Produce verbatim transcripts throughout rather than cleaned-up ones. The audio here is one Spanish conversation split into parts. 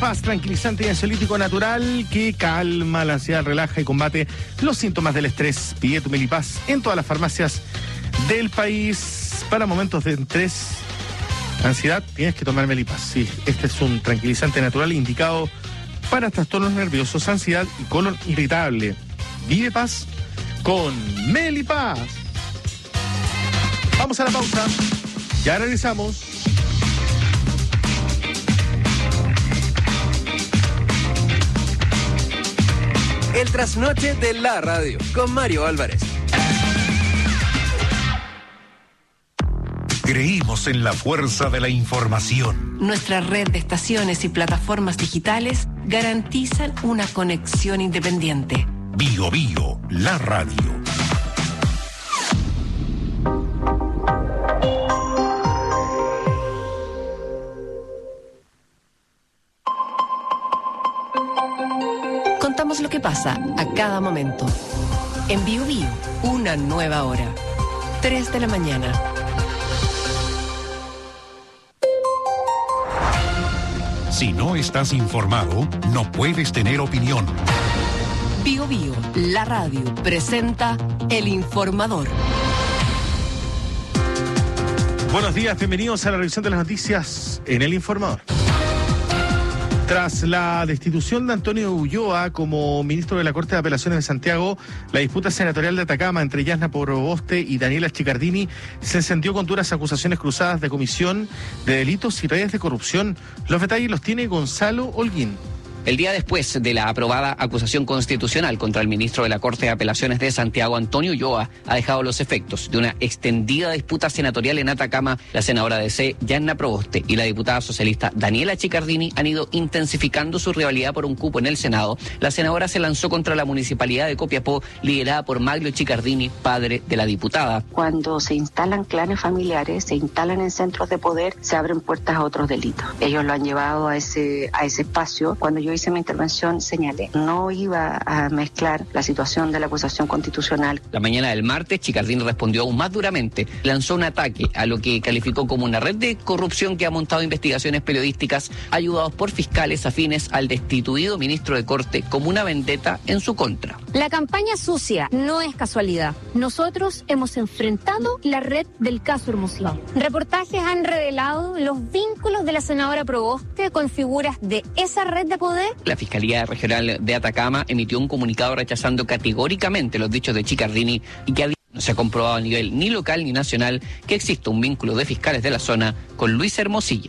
Melipaz, tranquilizante y ansiolítico natural que calma la ansiedad, relaja y combate los síntomas del estrés. Pide tu Melipaz en todas las farmacias del país. Para momentos de estrés, ansiedad, tienes que tomar Melipaz. Sí, este es un tranquilizante natural indicado para trastornos nerviosos, ansiedad y colon irritable. Vive paz con Melipaz. Vamos a la pausa. Ya regresamos. El trasnoche de la radio con Mario Álvarez. Creímos en la fuerza de la información. Nuestra red de estaciones y plataformas digitales garantizan una conexión independiente. Bio Bio, la radio. Contamos lo que pasa a cada momento. En Bio Bio, una nueva hora. tres de la mañana. Si no estás informado, no puedes tener opinión. Bio Bio, la radio, presenta El Informador. Buenos días, bienvenidos a la revisión de las noticias en El Informador. Tras la destitución de Antonio Ulloa como ministro de la Corte de Apelaciones de Santiago, la disputa senatorial de Atacama entre Yasna Proboste y Daniela Chicardini se encendió con duras acusaciones cruzadas de comisión de delitos y redes de corrupción. Los detalles los tiene Gonzalo Holguín. El día después de la aprobada acusación constitucional contra el ministro de la Corte de Apelaciones de Santiago, Antonio Ulloa, ha dejado los efectos de una extendida disputa senatorial en Atacama. La senadora de C, Yasna Proboste, y la diputada socialista Daniela Chicardini han ido intensificando su rivalidad por un cupo en el Senado. La senadora se lanzó contra la municipalidad de Copiapó, liderada por Maglio Chicardini, padre de la diputada. Cuando se instalan clanes familiares, se instalan en centros de poder, se abren puertas a otros delitos. Ellos lo han llevado a ese, a ese espacio. Cuando yo hice mi intervención, señalé, no iba a mezclar la situación de la acusación constitucional. La mañana del martes, Chicardini respondió aún más duramente. Lanzó un ataque a lo que calificó como una red de corrupción que ha montado investigaciones periodísticas ayudados por fiscales afines al destituido ministro de Corte como una vendetta en su contra. La campaña sucia no es casualidad. Nosotros hemos enfrentado la red del caso Hermosilla. Reportajes han revelado los vínculos de la senadora Proboste con figuras de esa red de poder. La Fiscalía Regional de Atacama emitió un comunicado rechazando categóricamente los dichos de Chicardini y que no se ha comprobado a nivel ni local ni nacional que exista un vínculo de fiscales de la zona con Luis Hermosilla.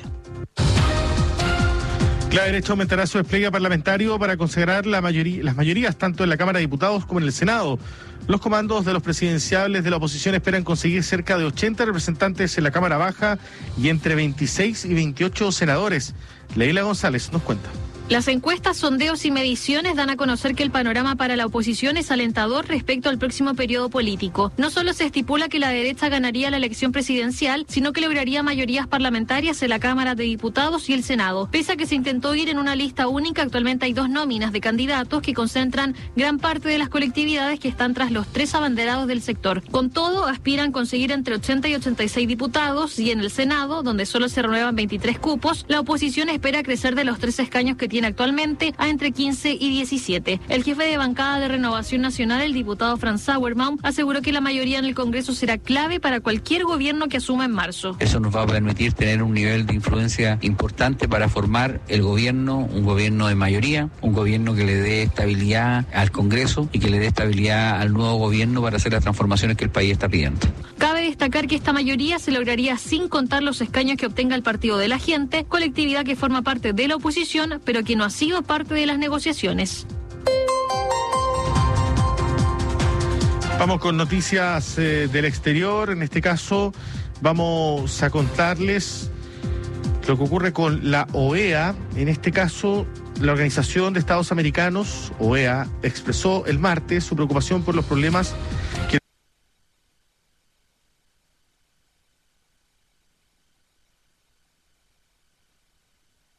La derecha aumentará su despliegue parlamentario para consagrar la mayoría, las mayorías tanto en la Cámara de Diputados como en el Senado. Los comandos de los presidenciables de la oposición esperan conseguir cerca de ochenta representantes en la Cámara Baja y entre veintiséis y veintiocho senadores. Leila González nos cuenta. Las encuestas, sondeos y mediciones dan a conocer que el panorama para la oposición es alentador respecto al próximo periodo político. No solo se estipula que la derecha ganaría la elección presidencial, sino que lograría mayorías parlamentarias en la Cámara de Diputados y el Senado. Pese a que se intentó ir en una lista única, actualmente hay dos nóminas de candidatos que concentran gran parte de las colectividades que están tras los tres abanderados del sector. Con todo, aspiran conseguir entre ochenta y ochenta y seis diputados, y en el Senado, donde solo se renuevan veintitrés cupos, la oposición espera crecer de los tres escaños que tiene actualmente a entre quince y diecisiete. El jefe de bancada de Renovación Nacional, el diputado Franz Sauerbaum, aseguró que la mayoría en el Congreso será clave para cualquier gobierno que asuma en marzo. Eso nos va a permitir tener un nivel de influencia importante para formar el gobierno, un gobierno de mayoría, un gobierno que le dé estabilidad al Congreso y que le dé estabilidad al nuevo gobierno para hacer las transformaciones que el país está pidiendo. Cabe destacar que esta mayoría se lograría sin contar los escaños que obtenga el Partido de la Gente, colectividad que forma parte de la oposición, pero que no ha sido parte de las negociaciones. Vamos con noticias eh, del exterior. En este caso vamos a contarles lo que ocurre con la O E A. En este caso, la Organización de Estados Americanos, O E A, expresó el martes su preocupación por los problemas que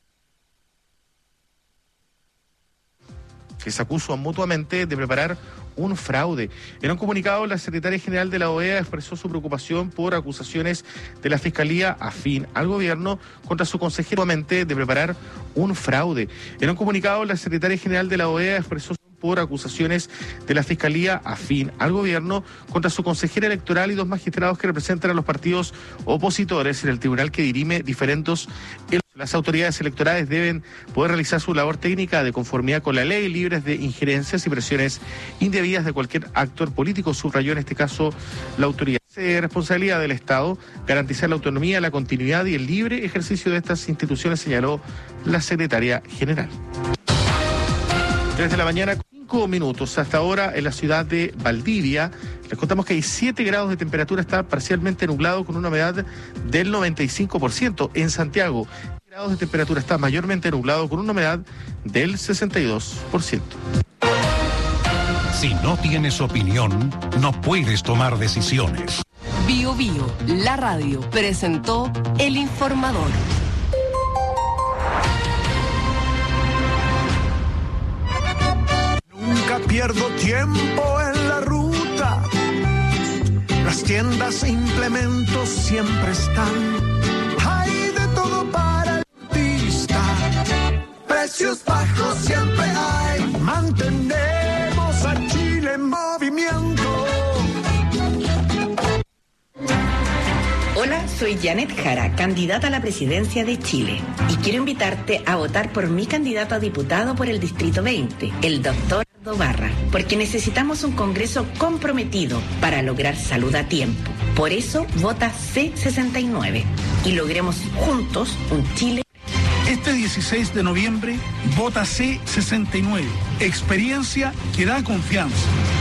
que se acusan mutuamente de preparar un fraude. En un comunicado, la secretaria general de la O E A expresó su preocupación por acusaciones de la Fiscalía afín al gobierno contra su consejero de preparar un fraude. En un comunicado, la secretaria general de la O E A expresó por acusaciones de la Fiscalía afín al gobierno contra su consejera electoral y dos magistrados que representan a los partidos opositores en el tribunal que dirime diferendos. Las autoridades electorales deben poder realizar su labor técnica de conformidad con la ley, libres de injerencias y presiones indebidas de cualquier actor político, subrayó en este caso la autoridad. Es responsabilidad del Estado garantizar la autonomía, la continuidad y el libre ejercicio de estas instituciones, señaló la secretaria general. Tres de la mañana, cinco minutos. Hasta ahora en la ciudad de Valdivia les contamos que hay siete grados de temperatura, está parcialmente nublado con una humedad del noventa y cinco por ciento. En Santiago, grados de temperatura está mayormente nublado con una humedad del sesenta y dos por ciento. Si no tienes opinión, no puedes tomar decisiones. Bio Bio, la radio, presentó El Informador. Nunca pierdo tiempo en la ruta. Las tiendas e implementos siempre están. Hay de todo para el artista. Precios bajos siempre hay. Mantenemos a Chile en movimiento. Hola, soy Janet Jara, candidata a la presidencia de Chile. Y quiero invitarte a votar por mi candidato a diputado por el Distrito veinte, el doctor Barra, porque necesitamos un Congreso comprometido para lograr salud a tiempo. Por eso, vota C sesenta y nueve y logremos juntos un Chile. Este dieciséis de noviembre, vota C sesenta y nueve. Experiencia que da confianza.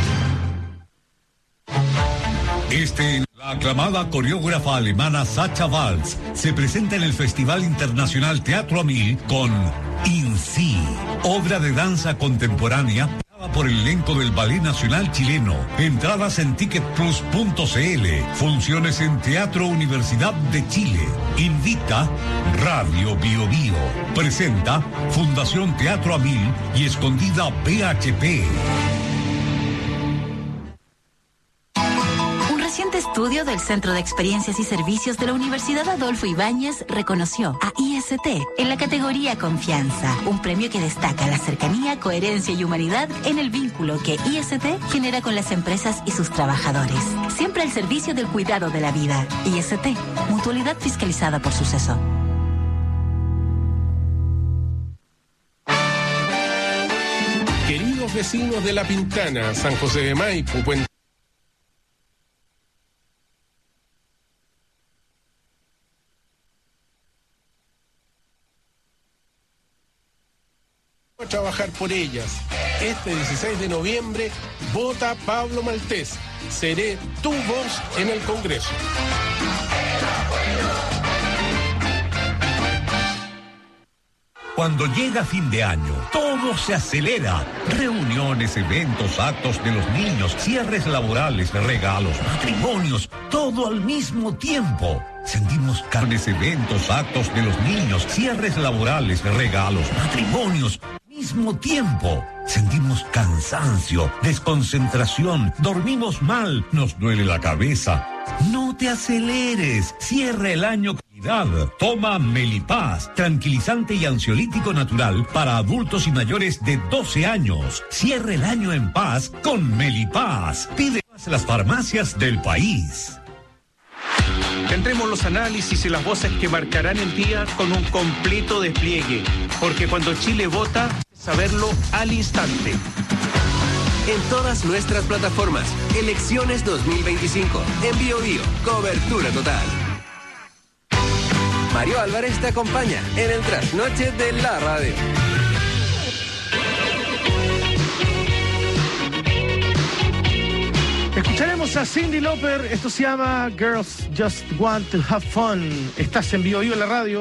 Este, la aclamada coreógrafa alemana Sacha Waltz se presenta en el Festival Internacional Teatro a Mil con In Si, obra de danza contemporánea por el elenco del Ballet Nacional Chileno. Entradas en ticket plus punto c l. Funciones en Teatro Universidad de Chile. Invita Radio Bio Bio. Presenta Fundación Teatro a Mil y Escondida P H P. reciente estudio del Centro de Experiencias y Servicios de la Universidad Adolfo Ibáñez reconoció a I S T en la categoría Confianza, un premio que destaca la cercanía, coherencia y humanidad en el vínculo que I S T genera con las empresas y sus trabajadores, siempre al servicio del cuidado de la vida. I S T, mutualidad fiscalizada por Suceso. Queridos vecinos de La Pintana, San José de Maipo, Puente a trabajar por ellas. Este dieciséis de noviembre, vota Pablo Maltés. Seré tu voz en el Congreso. Cuando llega fin de año, todo se acelera. Reuniones, eventos, actos de los niños, cierres laborales, regalos, matrimonios, todo al mismo tiempo. Sentimos carnes, eventos, actos de los niños, cierres laborales, regalos, matrimonios, al mismo tiempo. Sentimos cansancio, desconcentración, dormimos mal, nos duele la cabeza. No te aceleres, cierra el año. Toma Melipaz, tranquilizante y ansiolítico natural para adultos y mayores de doce años. Cierre el año en paz con Melipaz. Pide más en las farmacias del país. Tendremos los análisis y las voces que marcarán el día con un completo despliegue, porque cuando Chile vota, saberlo al instante. En todas nuestras plataformas, Elecciones dos mil veinticinco, en Bio Bio, cobertura total. Mario Álvarez te acompaña en el trasnoche de la radio. Escucharemos a Cyndi Lauper, esto se llama Girls Just Want to Have Fun. Estás en Bio Bio en la radio.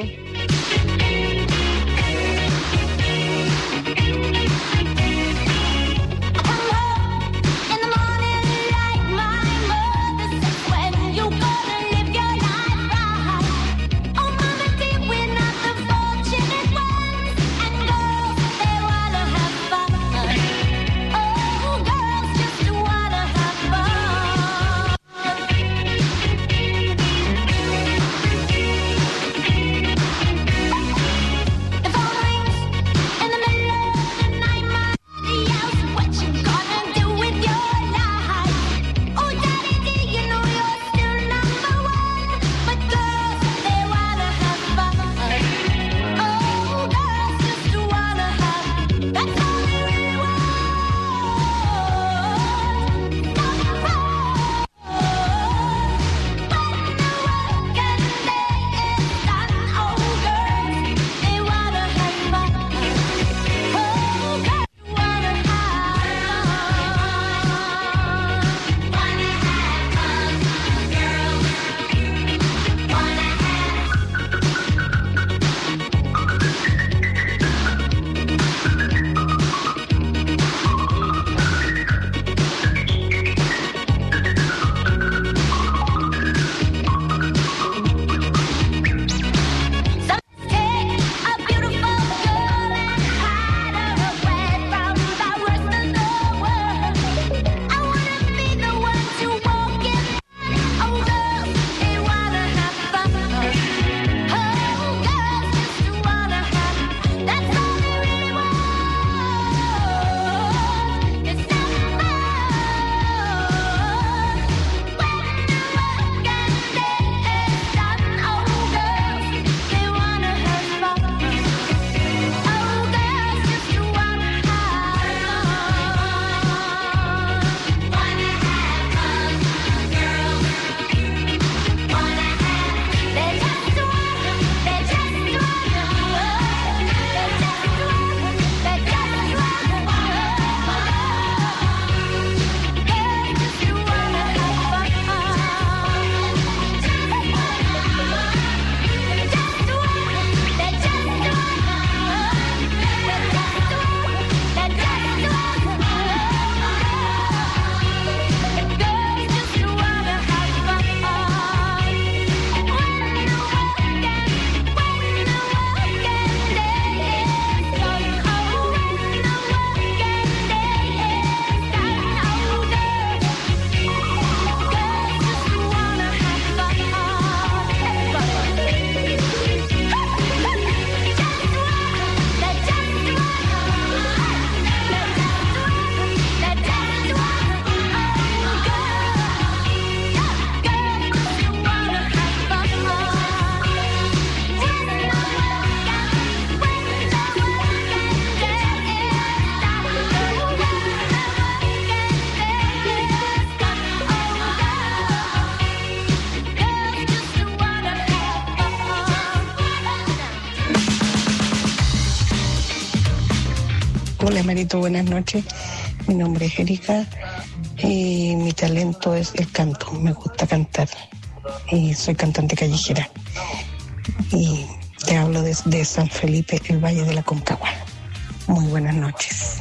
Hola Marito, buenas noches. Mi nombre es Erika y mi talento es el canto. Me gusta cantar y soy cantante callejera. Y te hablo desde San Felipe, el Valle de la Concagua. Muy buenas noches.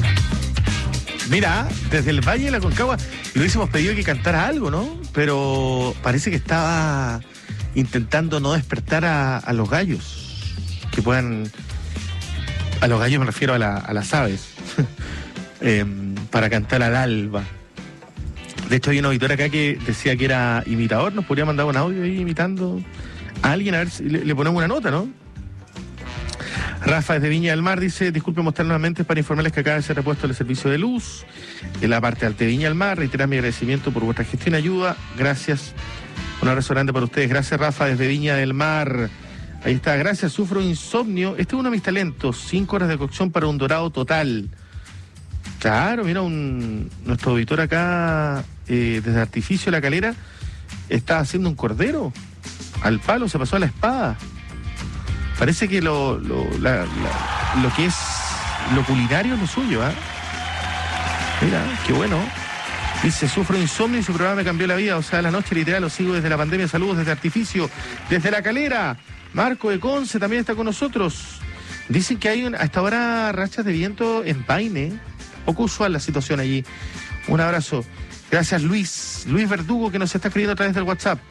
Mira, desde el Valle de la Concagua le hubiésemos pedido que cantara algo, ¿no? Pero parece que estaba intentando no despertar a, a los gallos, que puedan... A los gallos me refiero a, la, a las aves, eh, para cantar al alba. De hecho, hay una auditora acá que decía que era imitador, nos podría mandar un audio ahí imitando a alguien, a ver si le, le ponemos una nota, ¿no? Rafa desde Viña del Mar dice, disculpe mostrar nuevamente para informarles que acaba de ser repuesto el servicio de luz en la parte alta de Viña del Mar, reiterar mi agradecimiento por vuestra gestión y ayuda, gracias, un abrazo grande para ustedes, gracias Rafa desde Viña del Mar. Ahí está, gracias, sufro insomnio. Este es uno de mis talentos, cinco horas de cocción para un dorado total. Claro, mira, un, nuestro auditor acá, eh, desde Artificio La Calera, está haciendo un cordero. Al palo, se pasó a la espada. Parece que lo, lo, la, la, lo que es lo culinario es lo suyo, ¿eh? Mira, qué bueno. Dice, sufro insomnio y su programa me cambió la vida. O sea, la noche literal lo sigo desde la pandemia. Saludos desde Artificio, desde La Calera. Marco de Conce también está con nosotros. Dicen que hay un, hasta ahora rachas de viento en Paine. Poco usual la situación allí. Un abrazo. Gracias Luis. Luis Verdugo que nos está escribiendo a través del WhatsApp.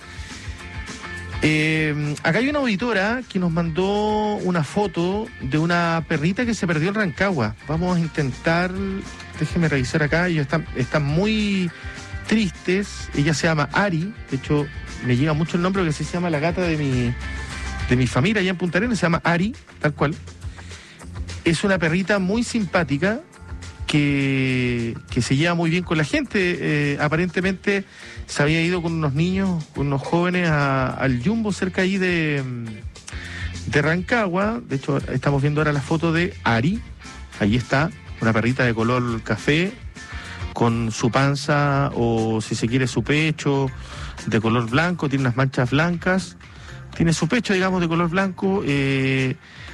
Eh, acá hay una auditora que nos mandó una foto de una perrita que se perdió en Rancagua. Vamos a intentar, déjeme revisar acá. Ellos están, están muy tristes. Ella se llama Ari. De hecho, me llega mucho el nombre que se llama la gata de mi... de mi familia allá en Punta Arenas, se llama Ari, tal cual. Es una perrita muy simpática que, que se lleva muy bien con la gente. Eh, aparentemente se había ido con unos niños, con unos jóvenes a, al Jumbo cerca ahí de, de Rancagua. De hecho, estamos viendo ahora la foto de Ari. Allí está, una perrita de color café, con su panza o si se quiere su pecho de color blanco, tiene unas manchas blancas. Tiene su pecho, digamos, de color blanco, eh,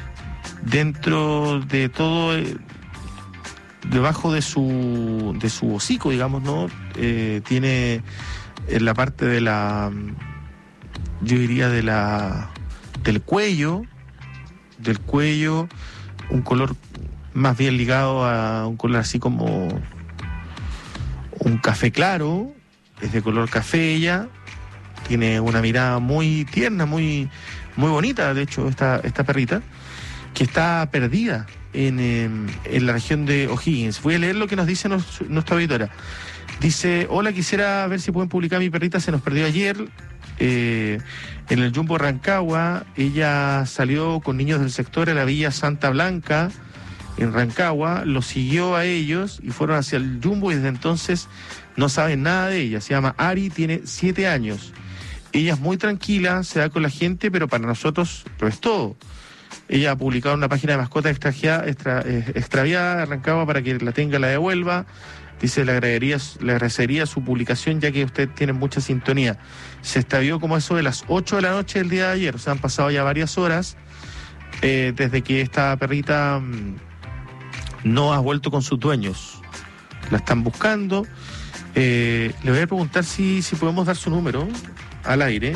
dentro de todo, eh, debajo de su de su hocico, digamos, ¿no? Eh, tiene en la parte de la, yo diría de la, del cuello, del cuello, un color más bien ligado a un color así como un café claro, es de color café ella. Tiene una mirada muy tierna, muy, muy bonita, de hecho, esta, esta perrita, que está perdida en, en, en la región de O'Higgins. Voy a leer lo que nos dice nos, nuestra auditora. Dice, hola, quisiera ver si pueden publicar mi perrita, se nos perdió ayer eh, en el Jumbo Rancagua. Ella salió con niños del sector a la Villa Santa Blanca, en Rancagua, los siguió a ellos y fueron hacia el Jumbo y desde entonces no saben nada de ella. Se llama Ari, tiene siete años. Ella es muy tranquila, se da con la gente, pero para nosotros lo es todo. Ella ha publicado una página de mascotas extraviada, extra, eh, extraviada de Rancagua para que la tenga, la devuelva. Dice, le agradecería, le agradecería su publicación ya que usted tiene mucha sintonía. Se extravió como eso de las ocho de la noche del día de ayer, o sea, han pasado ya varias horas eh, desde que esta perrita mmm, no ha vuelto con sus dueños. La están buscando. Eh, le voy a preguntar si, si podemos dar su número al aire.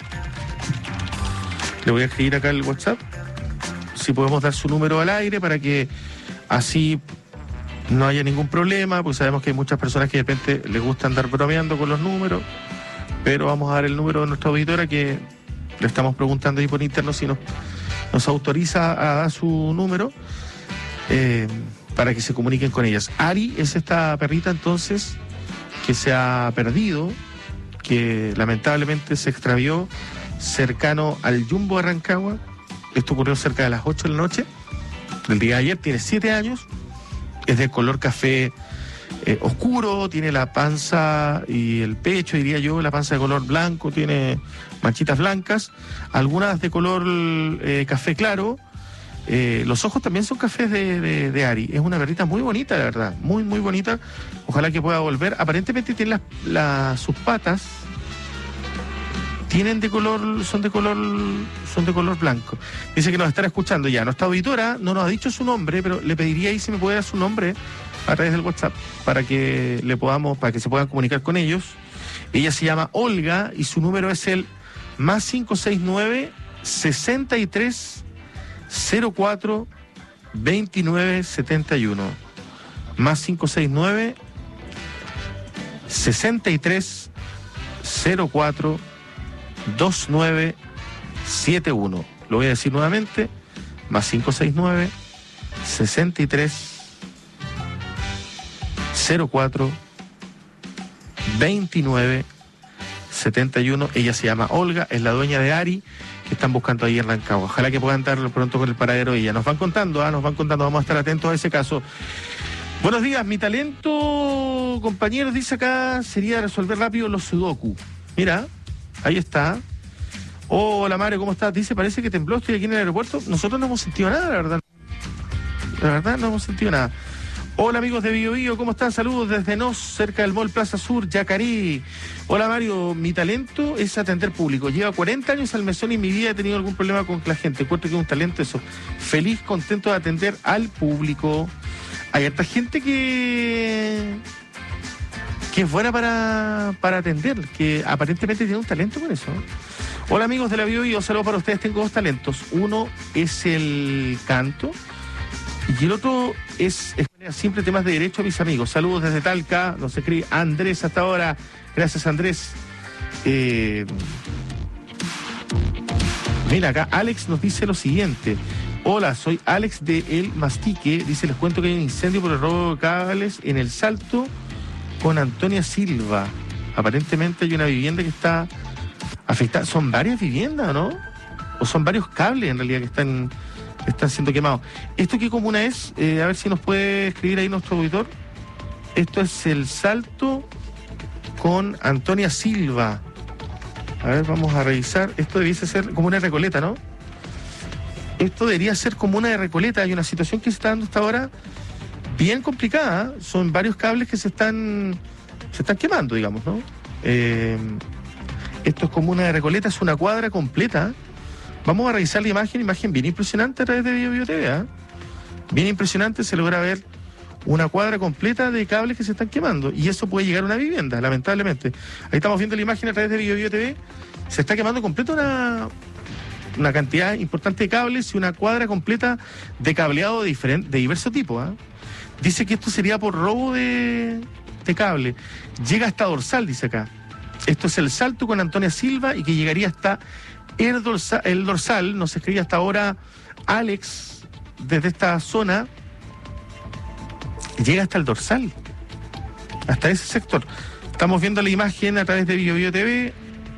Le voy a escribir acá el WhatsApp si podemos dar su número al aire para que así no haya ningún problema, porque sabemos que hay muchas personas que de repente les gusta andar bromeando con los números, pero vamos a dar el número de nuestra auditora que le estamos preguntando ahí por interno si nos, nos autoriza a dar su número eh, para que se comuniquen con ellas. Ari es esta perrita entonces que se ha perdido, que lamentablemente se extravió cercano al Jumbo de Rancagua. Esto ocurrió cerca de las ocho de la noche del día de ayer. Tiene siete años, es de color café eh, oscuro, tiene la panza y el pecho, diría yo, la panza de color blanco, tiene manchitas blancas, algunas de color eh, café claro. Eh, los ojos también son cafés de, de, de Ari. Es una perrita muy bonita, la verdad, muy muy bonita. Ojalá que pueda volver. Aparentemente tiene las, las, sus patas tienen de color, son de color, son de color blanco. Dice que nos están escuchando ya. Nuestra auditora no nos ha dicho su nombre, pero le pediría ahí si me puede dar su nombre a través del WhatsApp para que le podamos, para que se puedan comunicar con ellos. Ella se llama Olga y su número es el más cinco seis nueve, sesenta y tres, cero cuatro, veintinueve, setenta y uno. Más cinco seis nueve, sesenta y tres, cero cuatro, veintinueve, setenta y uno. Lo voy a decir nuevamente, más cinco seis nueve, sesenta y tres, cero cuatro, veintinueve, setenta y uno. Ella se llama Olga, es la dueña de Ari, que están buscando ahí en Rancagua. Ojalá que puedan darlo pronto con el paradero de ella. Nos van contando, ¿ah? nos van contando, vamos a estar atentos a ese caso. Buenos días, mi talento, compañeros, dice acá, sería resolver rápido los sudoku. Mira, ahí está. Hola Mario, ¿cómo estás? Dice, parece que tembló, estoy aquí en el aeropuerto. Nosotros no hemos sentido nada, la verdad. La verdad no hemos sentido nada. Hola amigos de Bio Bio, ¿cómo están? Saludos desde Nos, cerca del Mall Plaza Sur, Yacarí. Hola Mario, mi talento es atender público. Lleva cuarenta años al mesón y en mi vida he tenido algún problema con la gente. Encuentro que es un talento eso. Feliz, contento de atender al público. Hay harta gente que que es buena para, para atender, que aparentemente tiene un talento con eso. Hola amigos de la Bio Bio, saludos para ustedes. Tengo dos talentos. Uno es el canto y el otro es exponer siempre temas de derecho a mis amigos. Saludos desde Talca, nos escribe Andrés hasta ahora. Gracias Andrés. Eh, mira, acá Alex nos dice lo siguiente. Hola, soy Alex de El Mastique. Dice, les cuento que hay un incendio por el robo de cables en El Salto con Antonia Silva. Aparentemente hay una vivienda que está afectada. Son varias viviendas, ¿no? O son varios cables en realidad que están, están siendo quemados. ¿Esto qué comuna es? Eh, a ver si nos puede escribir ahí nuestro auditor. Esto es El Salto con Antonia Silva. A ver, vamos a revisar. Esto debiese ser como una Recoleta, ¿no? Esto debería ser como una de Recoleta. Hay una situación que se está dando hasta ahora bien complicada. Son varios cables que se están se están quemando, digamos, ¿no? Eh, esto es como una de Recoleta, es una cuadra completa. Vamos a revisar la imagen, imagen bien impresionante a través de Bio Bio T V, ¿eh? Bien impresionante, se logra ver una cuadra completa de cables que se están quemando. Y eso puede llegar a una vivienda, lamentablemente. Ahí estamos viendo la imagen a través de Bio Bio T V. Se está quemando completa una... una cantidad importante de cables y una cuadra completa de cableado de, diferente, de diverso tipo. ¿eh? Dice que esto sería por robo de, de cable. Llega hasta Dorsal, dice acá. Esto es El Salto con Antonia Silva y que llegaría hasta el Dorsal. El dorsal nos escribe hasta ahora Alex desde esta zona. Llega hasta el Dorsal, hasta ese sector. Estamos viendo la imagen a través de Bio Bio T V.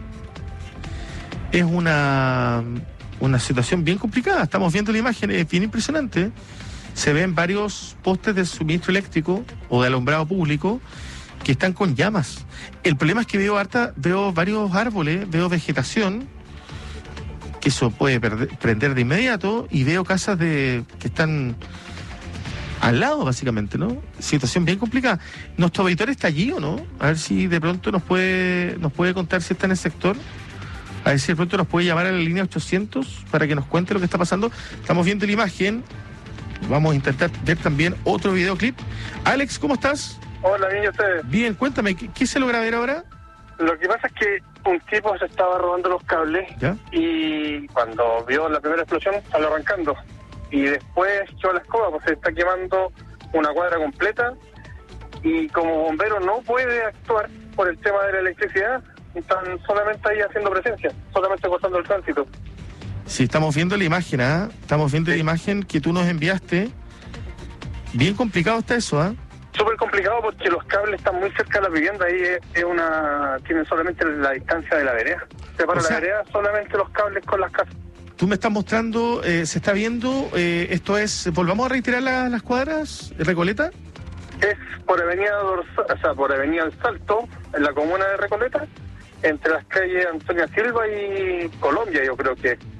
Es una, una situación bien complicada. Estamos viendo la imagen, es bien impresionante. Se ven varios postes de suministro eléctrico o de alumbrado público que están con llamas. El problema es que veo harta, veo varios árboles, veo vegetación, que eso puede perder, prender de inmediato, y veo casas de que están al lado, básicamente, ¿no? Situación bien complicada. ¿Nuestro auditor está allí o no? A ver si de pronto nos puede, nos puede contar si está en el sector. A ver si de pronto nos puede llamar a la línea ochocientos para que nos cuente lo que está pasando. Estamos viendo la imagen. Vamos a intentar ver también otro videoclip. Alex, ¿cómo estás? Hola, bien, ¿y ustedes? Bien, cuéntame, ¿qué, qué se logra ver ahora? Lo que pasa es que un tipo se estaba robando los cables. ¿Ya? Y cuando vio la primera explosión, salió arrancando. Y después echó la escoba, pues se está quemando una cuadra completa. Y como bombero no puede actuar por el tema de la electricidad. Están solamente ahí haciendo presencia, solamente cortando el tránsito. Sí, estamos viendo la imagen, ¿ah? ¿eh? Estamos viendo sí. la imagen que tú nos enviaste. Bien complicado está eso, ¿ah? ¿eh? Súper complicado porque los cables están muy cerca de la vivienda. Ahí es, es una... tienen solamente la distancia de la vereda. Separa o sea, la vereda solamente los cables con las casas. Tú me estás mostrando, eh, se está viendo, eh, esto es... ¿Volvamos a reiterar la, las cuadras, Recoleta? Es por Avenida Dorsal, o sea, por Avenida El Salto, en la comuna de Recoleta, entre las calles Antonia Silva y Colombia, yo creo que.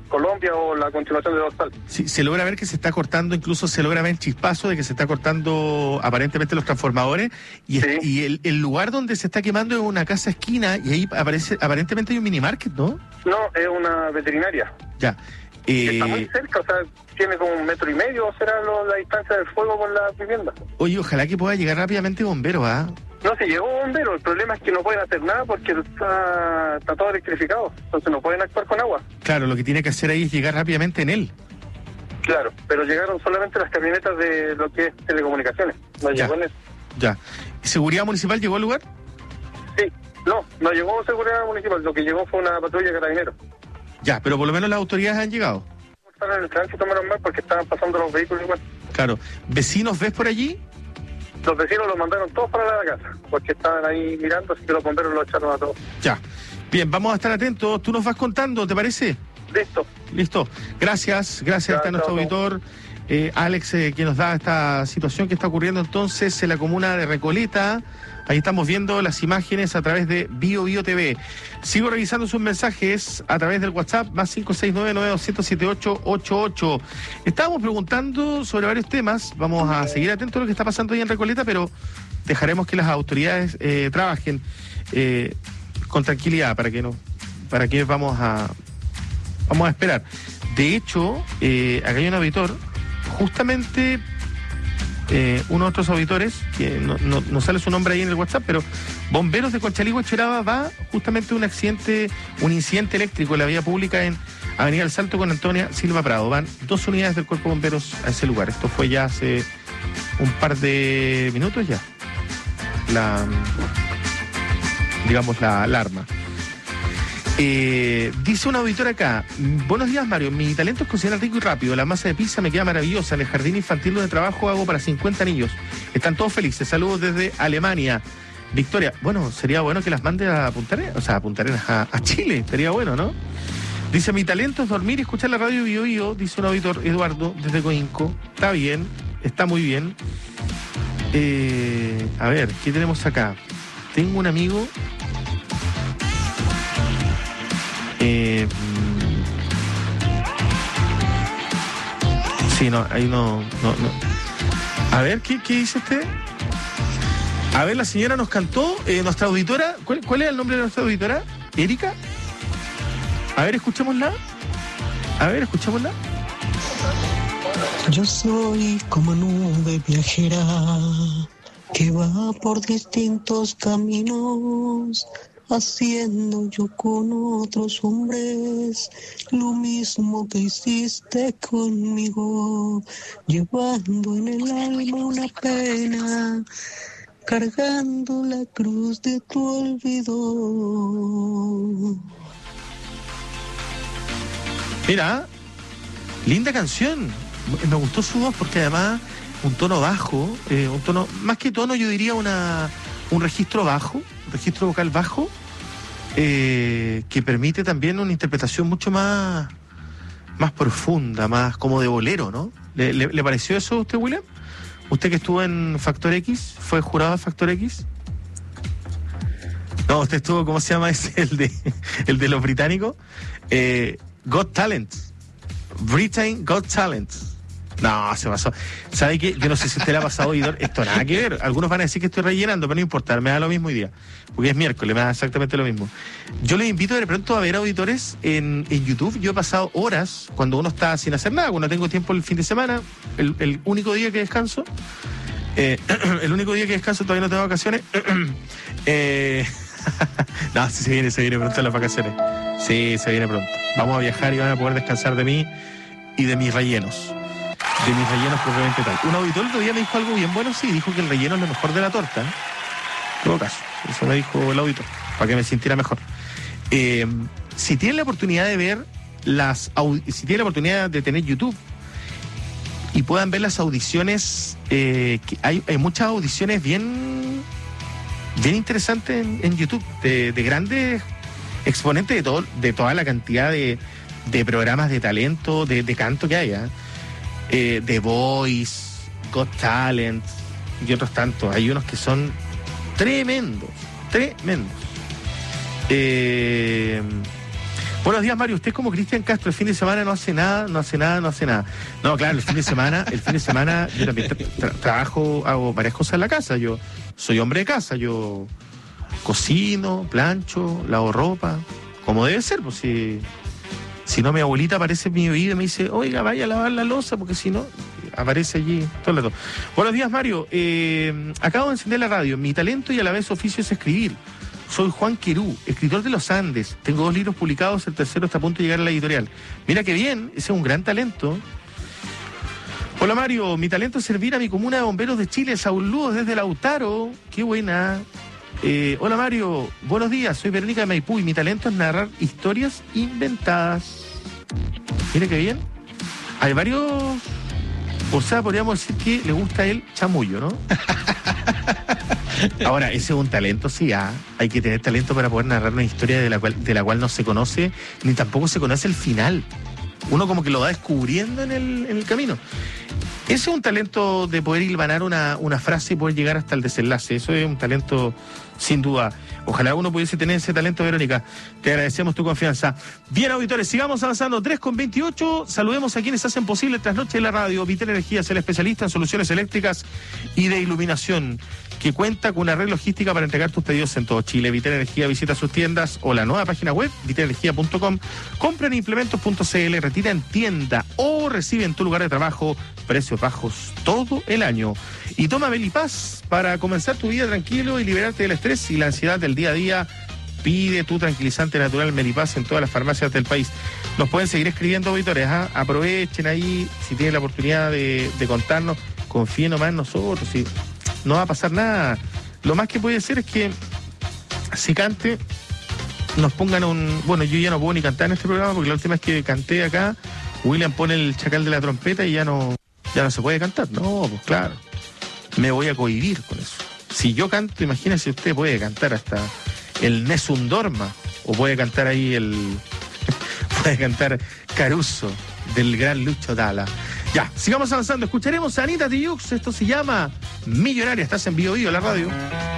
Colombia o la continuación de Dorsal. Sí, se logra ver que se está cortando, incluso se logra ver el chispazo de que se está cortando aparentemente los transformadores y, sí. y el, el lugar donde se está quemando es una casa esquina y ahí aparece aparentemente hay un mini market, ¿no? No, es una veterinaria. Ya. Eh... Está muy cerca, o sea, tiene como un metro y medio, será lo, la distancia del fuego con la vivienda. Oye, ojalá que pueda llegar rápidamente bombero, ¿ah? ¿eh? No, se llegó bombero, el problema es que no pueden hacer nada porque está, está todo electrificado, entonces no pueden actuar con agua. Claro, lo que tiene que hacer ahí es llegar rápidamente en él. Claro, pero llegaron solamente las camionetas de lo que es telecomunicaciones, no ya. llegó en eso. Ya. ¿Seguridad municipal llegó al lugar? Sí, no, no llegó seguridad municipal, lo que llegó fue una patrulla de carabineros. Ya, pero por lo menos las autoridades han llegado. Están en el tránsito menos mal porque estaban pasando los vehículos igual. Claro. ¿Vecinos ves por allí? Los vecinos los mandaron todos para la casa, porque estaban ahí mirando, así que los bomberos los echaron a todos. Ya. Bien, vamos a estar atentos. Tú nos vas contando, ¿te parece? Listo. Listo. Gracias. Gracias a nuestro auditor, eh, Alex, eh, que nos da esta situación que está ocurriendo entonces en la comuna de Recoleta. Ahí estamos viendo las imágenes a través de Bio Bio T V. Sigo revisando sus mensajes a través del WhatsApp, más cinco seis nueve nueve dos cero siete ocho ocho ocho. Estábamos preguntando sobre varios temas. Vamos a seguir atentos a lo que está pasando ahí en Recoleta, pero dejaremos que las autoridades eh, trabajen eh, con tranquilidad para que no, para que vamos a vamos a esperar. De hecho, eh, acá hay un auditor, justamente. Eh, uno de otros auditores, que no, no, no sale su nombre ahí en el WhatsApp, pero Bomberos de Conchalí, Choraba va justamente un accidente, un incidente eléctrico en la vía pública en Avenida El Salto con Antonia Silva Prado. Van dos unidades del Cuerpo de Bomberos a ese lugar. Esto fue ya hace un par de minutos ya. La, digamos, la alarma. Eh, dice un auditor acá: buenos días, Mario, mi talento es cocinar rico y rápido, la masa de pizza me queda maravillosa, en el jardín infantil donde trabajo hago para cincuenta niños, están todos felices, saludos desde Alemania. Victoria, bueno, sería bueno que las mande a Punta Arenas, o sea, a Punta Arenas, a, a Chile, estaría bueno, ¿no? Dice, mi talento es dormir y escuchar la radio Bio Bio, dice un auditor, Eduardo, desde Coinco. Está bien, está muy bien. Eh, a ver, ¿qué tenemos acá? Tengo un amigo... Eh, sí, no, ahí no, no, no. A ver, ¿qué, qué dice usted? A ver, la señora nos cantó, eh, nuestra auditora, ¿cuál, ¿cuál es el nombre de nuestra auditora? ¿Erika? A ver, escuchémosla. A ver, escuchémosla. Yo soy como nube viajera que va por distintos caminos, haciendo yo con otros hombres lo mismo que hiciste conmigo, llevando en el alma una pena, cargando la cruz de tu olvido. Mira, linda canción. Me gustó su voz porque además un tono bajo, eh, un tono, más que tono yo diría una un registro bajo, un registro vocal bajo, eh, que permite también una interpretación mucho más, más profunda, más como de bolero, ¿no? ¿Le, le, le pareció eso a usted, William? ¿Usted que estuvo en Factor X? ¿Fue jurado de Factor X? No, usted estuvo, ¿cómo se llama ese? El de, el de los británicos. Eh, Got Talent. Britain Got Talent. No, se pasó. ¿Sabe qué? Yo no sé si usted le ha pasado, oidor. Esto nada que ver. Algunos van a decir que estoy rellenando, pero no importa. Me da lo mismo hoy día. Porque es miércoles, me da exactamente lo mismo. Yo les invito de pronto a ver auditores en, en YouTube. Yo he pasado horas cuando uno está sin hacer nada, cuando tengo tiempo el fin de semana, el, el único día que descanso. Eh, el único día que descanso, todavía no tengo vacaciones. eh, no, sí se viene, se viene pronto las vacaciones. Sí, se viene pronto. Vamos a viajar y van a poder descansar de mí y de mis rellenos. De mis rellenos propiamente tal. Un auditor el otro día me dijo algo bien bueno, sí, dijo que el relleno es lo mejor de la torta. En todo caso, eso me dijo el auditor, para que me sintiera mejor. Eh, si tienen la oportunidad de ver las, si tienen la oportunidad de tener YouTube y puedan ver las audiciones, eh, que hay, hay muchas audiciones bien, bien interesantes en, en YouTube, de, de grandes exponentes de todo, de toda la cantidad de, de programas de talento, de, de canto que hay, ¿eh? Eh, The Voice, Got Talent y otros tantos. Hay unos que son tremendos, tremendos. Eh, Buenos días, Mario. Usted es como Cristian Castro, el fin de semana no hace nada, no hace nada, no hace nada. No, claro, el fin de semana, el fin de semana yo también tra- tra- trabajo, hago varias cosas en la casa. Yo soy hombre de casa, yo cocino, plancho, lavo ropa, como debe ser, pues si, si no mi abuelita aparece en mi vida y me dice, oiga, vaya a lavar la loza, porque si no, aparece allí todo el rato. Buenos días, Mario. Eh, acabo de encender la radio. Mi talento y a la vez oficio es escribir. Soy Juan Querú, escritor de los Andes. Tengo dos libros publicados, el tercero está a punto de llegar a la editorial. Mira qué bien, ese es un gran talento. Hola, Mario, mi talento es servir a mi comuna de bomberos de Chile, saludos desde Lautaro. Qué buena. Eh, hola, Mario, buenos días, soy Verónica de Maipú y mi talento es narrar historias inventadas. Mira qué bien. Hay varios, o sea, podríamos decir que le gusta el chamullo, ¿no? Ahora, ese es un talento, sí, ah. Hay que tener talento para poder narrar una historia de la cual, de la cual no se conoce, ni tampoco se conoce el final. Uno como que lo va descubriendo en el, en el camino. Ese es un talento de poder hilvanar una, una frase y poder llegar hasta el desenlace. Eso es un talento sin duda. Ojalá uno pudiese tener ese talento, Verónica. Te agradecemos tu confianza. Bien, auditores, sigamos avanzando. tres con veintiocho. Saludemos a quienes hacen posible el trasnoche de la radio. Vital Energía es el especialista en soluciones eléctricas y de iluminación, que cuenta con una red logística para entregar tus pedidos en todo Chile. Vital Energía visita sus tiendas o la nueva página web, vital energía punto com. Compra en implementos punto c l, retira en tienda o recibe en tu lugar de trabajo precios bajos todo el año. Y toma Melipaz para comenzar tu vida tranquilo y liberarte del estrés y la ansiedad del día a día. Pide tu tranquilizante natural Melipaz en todas las farmacias del país. Nos pueden seguir escribiendo, auditores, ¿eh? Aprovechen ahí, si tienen la oportunidad de, de contarnos, confíen nomás en nosotros, si no va a pasar nada. Lo más que puede ser es que si cante, nos pongan un... Bueno, yo ya no puedo ni cantar en este programa porque la última vez que canté acá, William pone el chacal de la trompeta y ya no, ya no se puede cantar. No, pues claro, me voy a cohibir con eso. Si yo canto, imagínense, usted puede cantar hasta el Nessun Dorma, o puede cantar ahí el... puede cantar Caruso, del gran Lucho Dalla. Ya, sigamos avanzando. Escucharemos a Anita Tijoux. Esto se llama Millonaria. Estás en Bio Bio, la radio.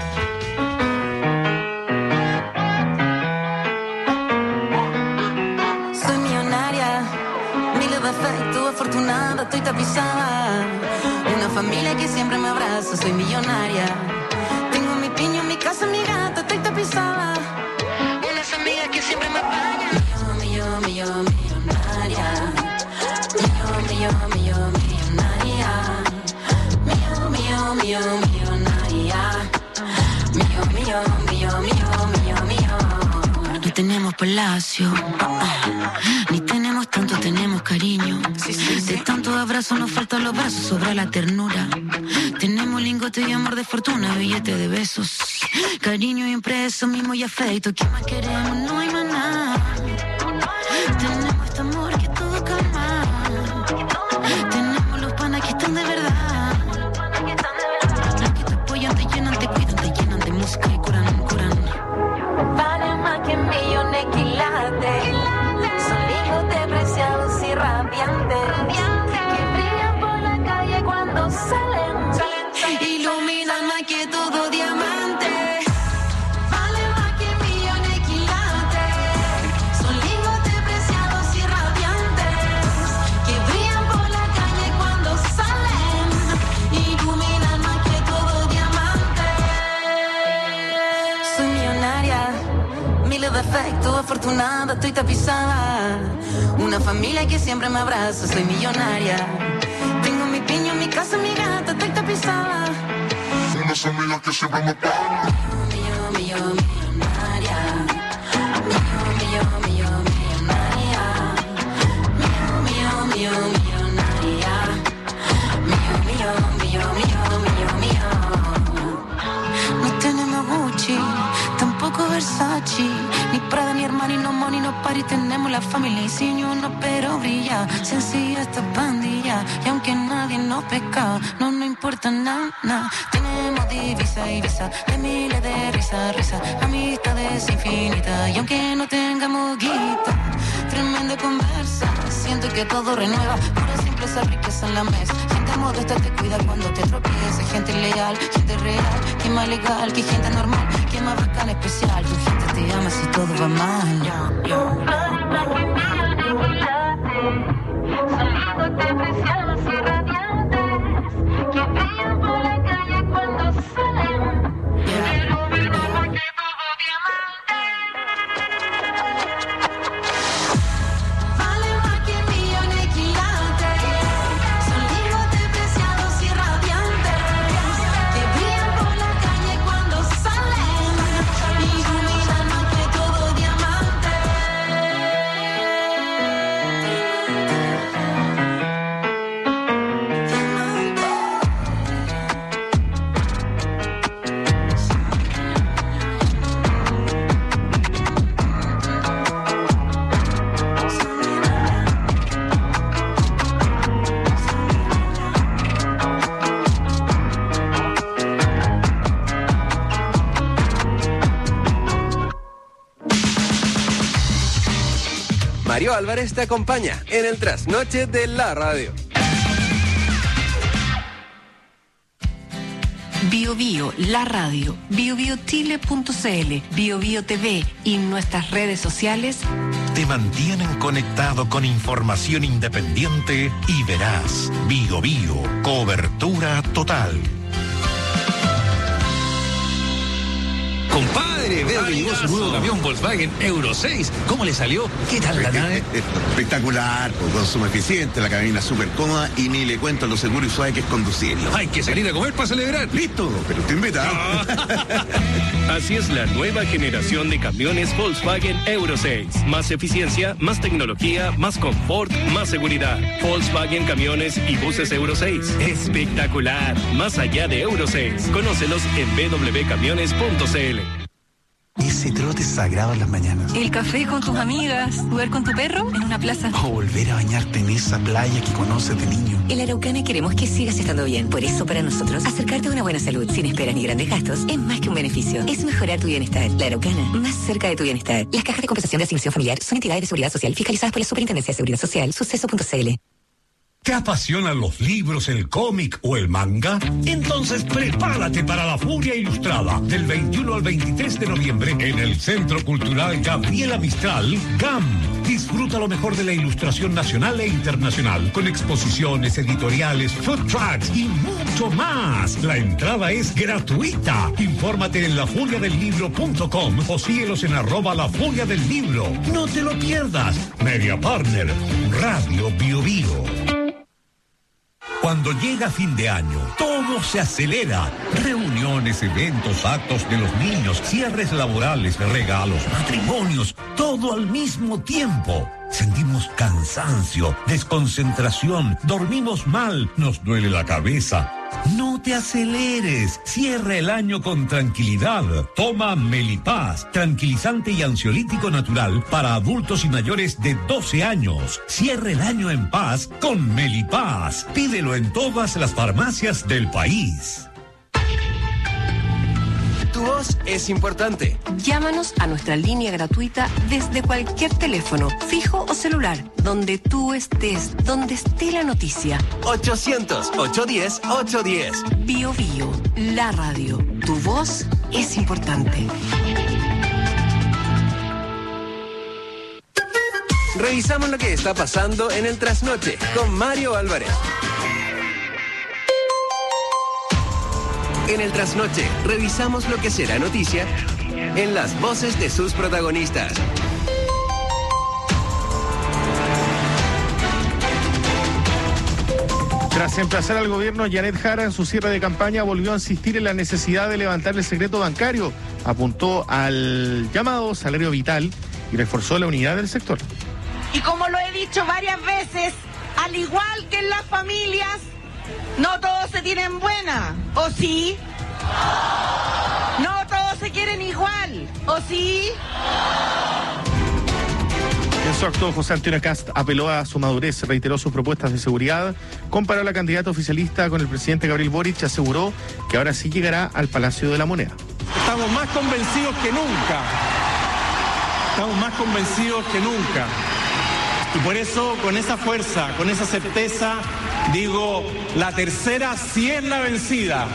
Soy millonaria, miles de efectos, afortunada, estoy tapizada. Una familia que siempre me abraza, soy millonaria. Tengo mi piño, mi casa, mi gato, estoy tapizada. Unas amigas que siempre me apañan. Millón, millón, millón, millonaria. Millón, millón, millón, millonaria. Millón, millón, millón, millonaria. Millón, millón, millón, millón, millón, millón. No tenemos palacio, ni tenemos tanto, tenemos cariño. De tantos abrazos nos faltan los brazos, sobra la ternura. Tenemos lingote y amor de fortuna, billete de besos, cariño impreso, mimo y afecto. ¿Qué más queremos? No hay más nada. Tenemos este amor que todo calma. Tenemos los panas que están de verdad. Los que te apoyan, te llenan, te cuidan, te llenan de música y curan, curan. Vale más que millones quilates. Son lingotes preciados y radiantes. Que brillan por la calle cuando salen. Iluminan más que todo diamante. Vale más que millones quilates. Son lingotes preciados y radiantes. Que brillan por la calle cuando salen. Iluminan más que todo diamante. Soy millonaria, miles de efectos, afortunada, estoy tapizada. Una familia que siempre me abraza, soy millonaria. Tengo mi piño, mi casa, mi gata, estoy tapizada. Unas amigas que siempre me pagan. Millón, millón, millonaria. Millón, millón, millón, millonaria. Millón, millón, millón, millonaria. Millón, millón, millón, millón, millón, millón. No tenemos Gucci, tampoco Versace, ni Prada, ni Armani, no Money, no Party. Tenemos la familia y sin uno, pero brilla. Sencilla esta pandilla, y aunque nadie nos pesca, no nos importa nada, nada. Tenemos divisa y visa, de miles de risa, risa, amistades infinitas, y aunque no tengamos guita, tremenda conversa. Siento que todo renueva, pura simpleza, riqueza en la mesa. Gente modesta te cuida cuando te tropiezas. Gente leal, gente real, que más legal, que gente normal, que más bacana, especial. Tu gente te ama si todo va mal. Saliéndote preciados y radiantes, que brillan por la calle cuando salen. Pero brilla más que todo diamante. Vale más que millones de quilates. Son lingotes preciados y radiantes, que brillan por la calle cuando salen. Y iluminan más que todo diamante. Mario Álvarez te acompaña en el trasnoche de la radio. Bio Bio, la radio, bio bio chile punto c l, Bio Bio T V y nuestras redes sociales Te mantienen conectado con información independiente y veraz. Bio Bio, cobertura total. Compadre, veo que llegó su nuevo camión Volkswagen Euro seis. ¿Cómo le salió? ¿Qué tal la nave? Espectacular, con consumo eficiente, la cabina súper cómoda y ni le cuento lo seguro y suave que es conducirlo. Hay que salir a comer para celebrar. Listo, pero te invita. Así es la nueva generación de camiones Volkswagen Euro seis. Más eficiencia, más tecnología, más confort, más seguridad. Volkswagen Camiones y Buses Euro seis. Espectacular. Más allá de Euro seis. Conócelos en w w w punto camiones punto c l. Ese trote sagrado en las mañanas. El café con tus amigas, jugar con tu perro en una plaza. O volver a bañarte en esa playa que conoces de niño. En La Araucana queremos que sigas estando bien. Por eso, para nosotros, acercarte a una buena salud sin esperas ni grandes gastos es más que un beneficio. Es mejorar tu bienestar. La Araucana, más cerca de tu bienestar. Las cajas de compensación de asignación familiar son entidades de seguridad social fiscalizadas por la Superintendencia de Seguridad Social, suceso punto c l. ¿Te apasionan los libros, el cómic o el manga? Entonces prepárate para la Furia Ilustrada del veintiuno al veintitrés de noviembre en el Centro Cultural Gabriela Mistral, G A M. Disfruta lo mejor de la ilustración nacional e internacional con exposiciones, editoriales, food trucks y mucho más. La entrada es gratuita. Infórmate en la furia del libro punto com o síguelos en arroba la furia del libro. No te lo pierdas. Media Partner, Radio Bio Bio. Cuando llega fin de año, todo se acelera. Reuniones, eventos, actos de los niños, cierres laborales, regalos, matrimonios, todo al mismo tiempo. Sentimos cansancio, desconcentración, dormimos mal, nos duele la cabeza. No te aceleres, cierra el año con tranquilidad. Toma Melipaz, tranquilizante y ansiolítico natural para adultos y mayores de doce años. Cierra el año en paz con Melipaz. Pídelo en todas las farmacias del país. Tu voz es importante. Llámanos a nuestra línea gratuita desde cualquier teléfono, fijo o celular, donde tú estés, donde esté la noticia. ochocientos, ochocientos diez, ochocientos diez. Bio Bio, la radio. Tu voz es importante. Revisamos lo que está pasando en el trasnoche con Mario Álvarez. En el trasnoche, revisamos lo que será noticia en las voces de sus protagonistas. Tras emplazar al gobierno, Janet Jara en su cierre de campaña volvió a insistir en la necesidad de levantar el secreto bancario. Apuntó al llamado salario vital y reforzó la unidad del sector. Y como lo he dicho varias veces, al igual que en las familias, no todos se tienen buena, ¿o sí? No todos se quieren igual, ¿o sí? En su acto, José Antonio Cast apeló a su madurez, reiteró sus propuestas de seguridad, comparó a la candidata oficialista con el presidente Gabriel Boric, aseguró que ahora sí llegará al Palacio de la Moneda. Estamos más convencidos que nunca. Estamos más convencidos que nunca. Y por eso, con esa fuerza, con esa certeza, digo, la tercera sí es la vencida.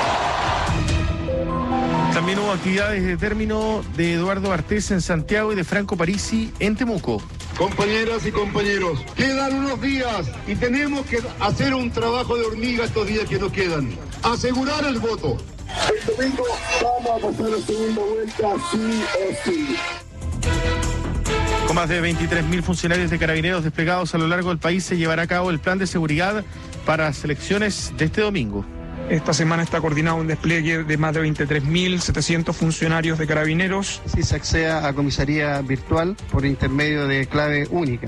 También hubo actividades de término de Eduardo Artés en Santiago y de Franco Parisi en Temuco. Compañeras y compañeros, quedan unos días y tenemos que hacer un trabajo de hormiga estos días que nos quedan. Asegurar el voto. El domingo vamos a pasar la segunda vuelta sí o sí. Con más de veintitrés mil funcionarios de Carabineros desplegados a lo largo del país, se llevará a cabo el plan de seguridad para las elecciones de este domingo. Esta semana está coordinado un despliegue de más de veintitrés mil setecientos funcionarios de Carabineros. Si se accede a comisaría virtual por intermedio de clave única.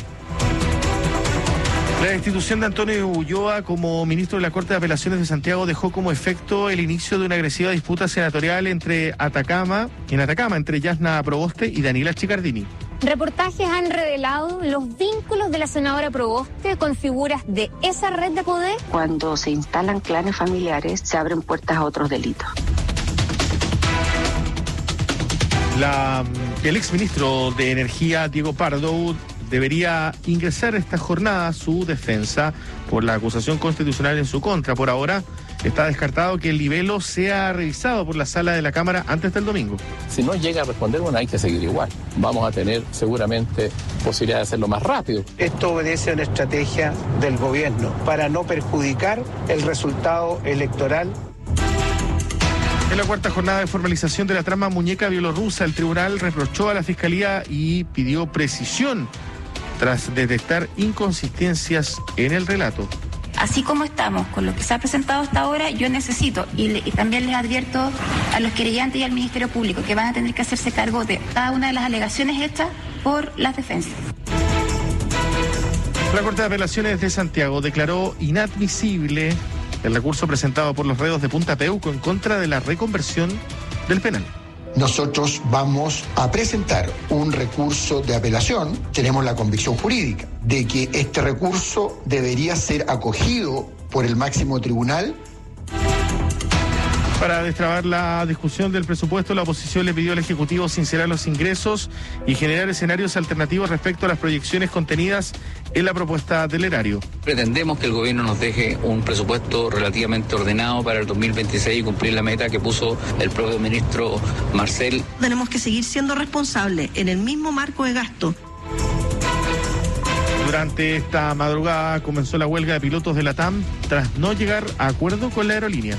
La destitución de Antonio Ulloa como ministro de la Corte de Apelaciones de Santiago dejó como efecto el inicio de una agresiva disputa senatorial entre Atacama, en Atacama, entre Yasna Proboste y Daniela Chicardini. Reportajes han revelado los vínculos de la senadora Proboste con figuras de esa red de poder. Cuando se instalan clanes familiares, se abren puertas a otros delitos. La, el exministro de Energía, Diego Pardo, debería ingresar esta jornada a su defensa por la acusación constitucional en su contra. Por ahora está descartado que el libelo sea revisado por la sala de la Cámara antes del domingo. Si no llega a responder, bueno, hay que seguir igual. Vamos a tener seguramente posibilidad de hacerlo más rápido. Esto obedece a una estrategia del gobierno para no perjudicar el resultado electoral. En la cuarta jornada de formalización de la trama muñeca bielorrusa, el tribunal reprochó a la Fiscalía y pidió precisión tras detectar inconsistencias en el relato. Así como estamos con lo que se ha presentado hasta ahora, yo necesito, y, le, y también les advierto a los querellantes y al Ministerio Público, que van a tener que hacerse cargo de cada una de las alegaciones hechas por las defensas. La Corte de Apelaciones de Santiago declaró inadmisible el recurso presentado por los reos de Punta Peuco en contra de la reconversión del penal. Nosotros vamos a presentar un recurso de apelación. Tenemos la convicción jurídica de que este recurso debería ser acogido por el máximo tribunal. Para destrabar la discusión del presupuesto, la oposición le pidió al Ejecutivo sincerar los ingresos y generar escenarios alternativos respecto a las proyecciones contenidas en la propuesta del erario. Pretendemos que el gobierno nos deje un presupuesto relativamente ordenado para el dos mil veintiséis y cumplir la meta que puso el propio ministro Marcel. Tenemos que seguir siendo responsables en el mismo marco de gasto. Durante esta madrugada comenzó la huelga de pilotos de la T A M tras no llegar a acuerdo con la aerolínea.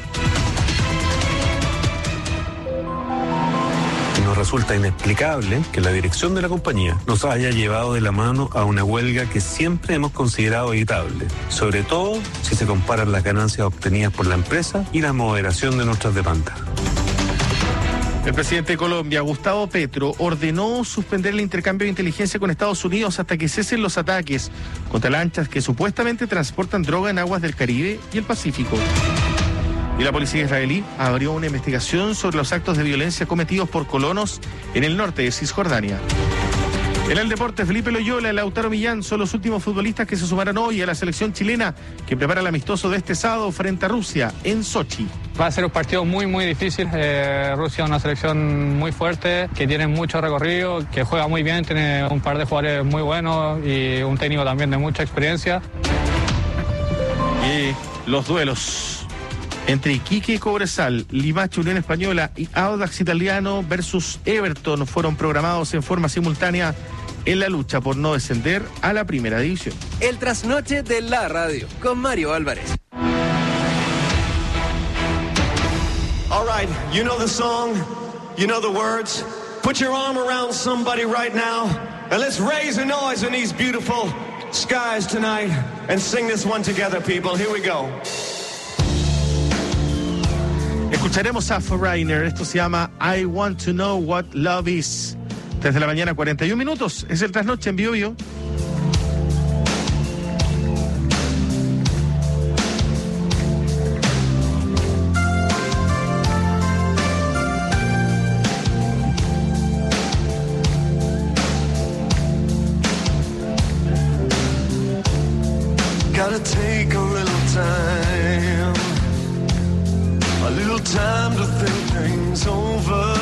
Nos resulta inexplicable que la dirección de la compañía nos haya llevado de la mano a una huelga que siempre hemos considerado evitable, sobre todo si se comparan las ganancias obtenidas por la empresa y la moderación de nuestras demandas. El presidente de Colombia, Gustavo Petro, ordenó suspender el intercambio de inteligencia con Estados Unidos hasta que cesen los ataques contra lanchas que supuestamente transportan droga en aguas del Caribe y el Pacífico. Y la policía israelí abrió una investigación sobre los actos de violencia cometidos por colonos en el norte de Cisjordania. En el deporte, Felipe Loyola y Lautaro Millán son los últimos futbolistas que se sumarán hoy a la selección chilena que prepara el amistoso de este sábado frente a Rusia en Sochi. Va a ser un partido muy, muy difícil. Eh, Rusia es una selección muy fuerte, que tiene mucho recorrido, que juega muy bien, tiene un par de jugadores muy buenos y un técnico también de mucha experiencia. Y los duelos entre Iquique y Cobresal, Limache Unión Española y Audax Italiano versus Everton fueron programados en forma simultánea en la lucha por no descender a la primera división. El trasnoche de la radio con Mario Álvarez. All right, you know the song, you know the words. Put your arm around somebody right now and let's raise a noise in these beautiful skies tonight and sing this one together, people. Here we go. Escucharemos a Foreigner, esto se llama I Want to Know What Love Is. Desde la mañana, cuarenta y un minutos, es el trasnoche en Bio Bio. Gotta take a little time, a little time to think things over.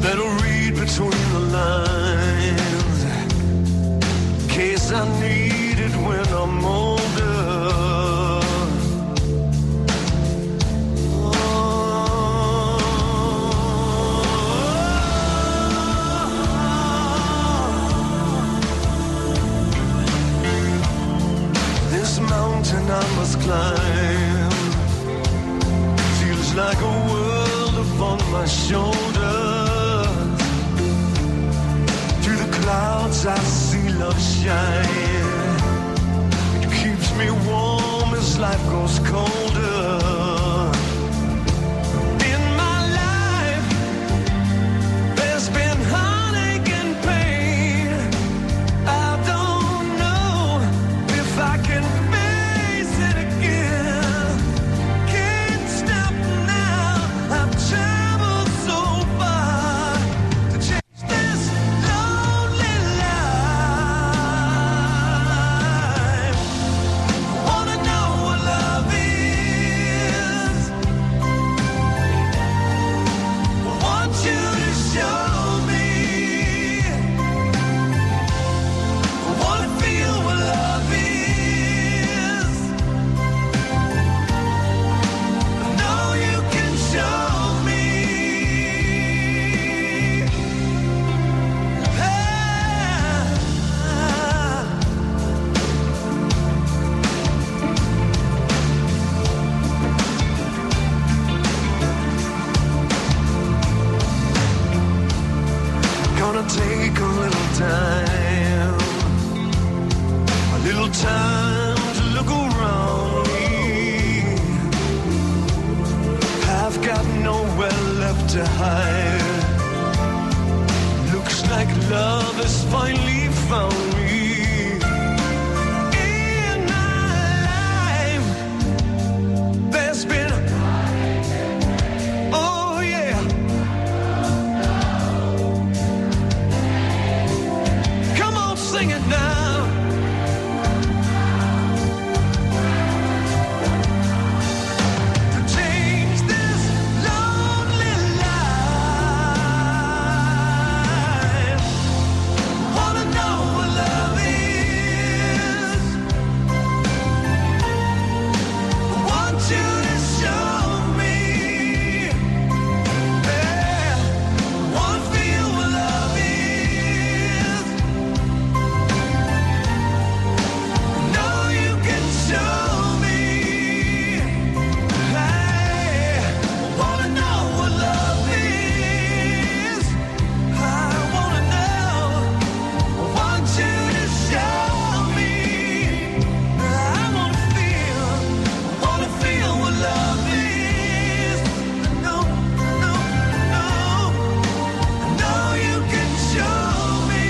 Better read between the lines, in case I need it when I'm older. This mountain I must climb feels like a world upon my shoulders. Through the clouds I see love shine. It keeps me warm as life goes colder. In my life there's been heartache and pain. I don't know if I can face it again. Can't stop now. I've traveled so far to change this lonely life. I wanna know what love is. I want you to show me. I wanna feel what love is. I know you can show me. Gonna take a little time, a little time to look around me. I've got nowhere left to hide. Looks like love has finally found me. In my life, there's been, oh yeah. Come on, sing it now. To change this lonely life, wanna know what love is. I want you to show me. Yeah, wanna feel what love is. Know you can show me. Hey, wanna know what love is. I wanna know. I want you to show me. I wanna feel. I wanna feel what love is. No, no, no. I know you can show me.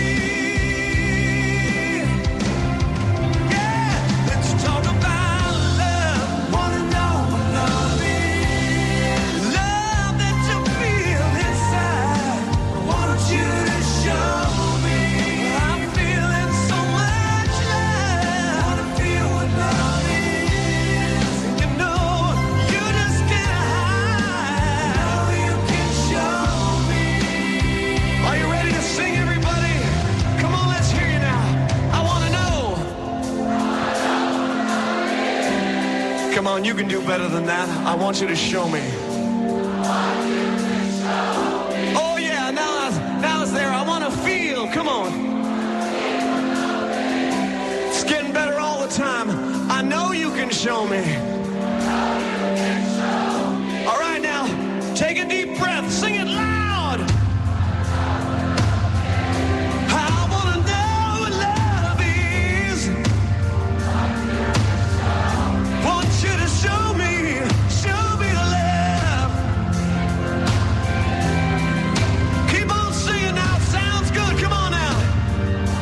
Yeah, let's talk about love. Wanna know what love is. Love that you feel inside. I want you to show me. I'm feeling so much love. Wanna feel what love is. You know, you just can't hide. Know you can show me. Are you ready to sing, everybody? Come on, let's hear you now. I wanna know. Come on, you can do better than that. I want you to show me. Oh yeah, now it's, now it's there. I want to feel. Come on. It's getting better all the time. I know you can show me. All right, now take a deep breath. Sing it loud. I wanna know what love is. Want you to show me, show me the love. Keep on singing now, sounds good. Come on now.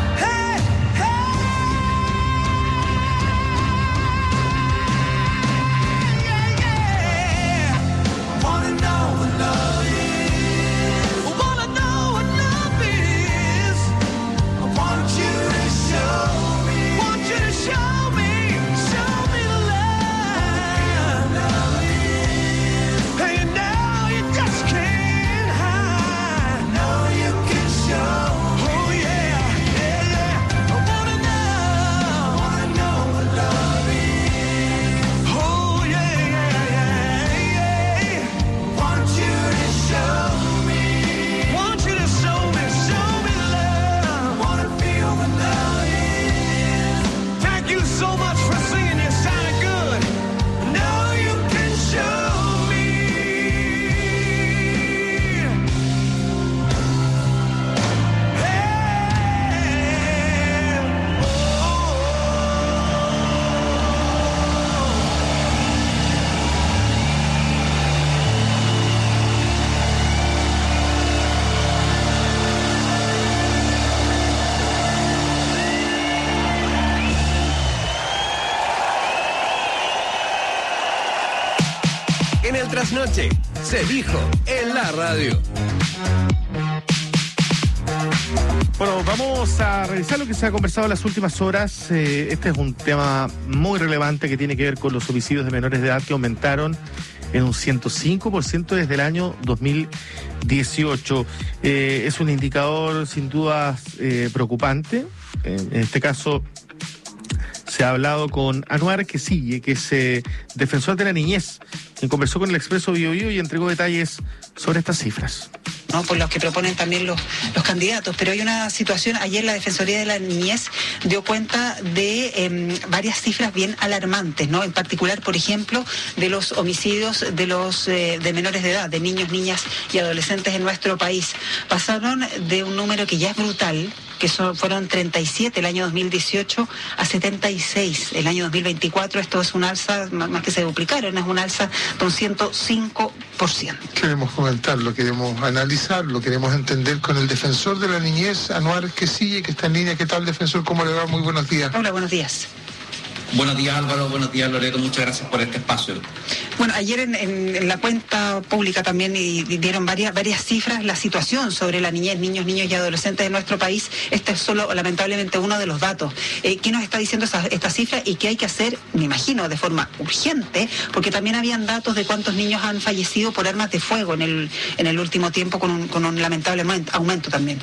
Hey, hey. tras noche. Se dijo en la radio. Bueno, vamos a revisar lo que se ha conversado en las últimas horas. Eh, este es un tema muy relevante que tiene que ver con los homicidios de menores de edad que aumentaron en un ciento cinco por ciento desde el año dos mil dieciocho. Eh, es un indicador sin duda eh, preocupante. En este caso se ha hablado con Anuar Quesille, que es eh, defensor de la niñez, quien conversó con el Expreso Bio Bio y entregó detalles sobre estas cifras. ¿no? Por los que proponen también los, los candidatos. Pero hay una situación, ayer la Defensoría de la Niñez dio cuenta de eh, varias cifras bien alarmantes, ¿no? En particular, por ejemplo, de los homicidios de los eh, de menores de edad, de niños, niñas y adolescentes en nuestro país. Pasaron de un número que ya es brutal, que son, fueron treinta y siete el año dos mil dieciocho, a setenta y seis el año dos mil veinticuatro. Esto es un alza, más que se duplicaron, es un alza de un ciento cinco por ciento. Queremos comentarlo, queremos analizarlo, queremos entender con el defensor de la niñez, Anuar Quesille, que está en línea. ¿Qué tal, defensor? ¿Cómo le va? Muy buenos días. Hola, buenos días. Buenos días, Álvaro. Buenos días, Loreto. Muchas gracias por este espacio. Bueno, ayer en, en, en la cuenta pública también y, y dieron varias, varias cifras, la situación sobre la niñez, niños, niños y adolescentes de nuestro país. Este es solo, lamentablemente, uno de los datos. Eh, ¿Qué nos está diciendo esa, esta cifra y qué hay que hacer, me imagino, de forma urgente? Porque también habían datos de cuántos niños han fallecido por armas de fuego en el, en el último tiempo, con un, con un lamentable aumento también.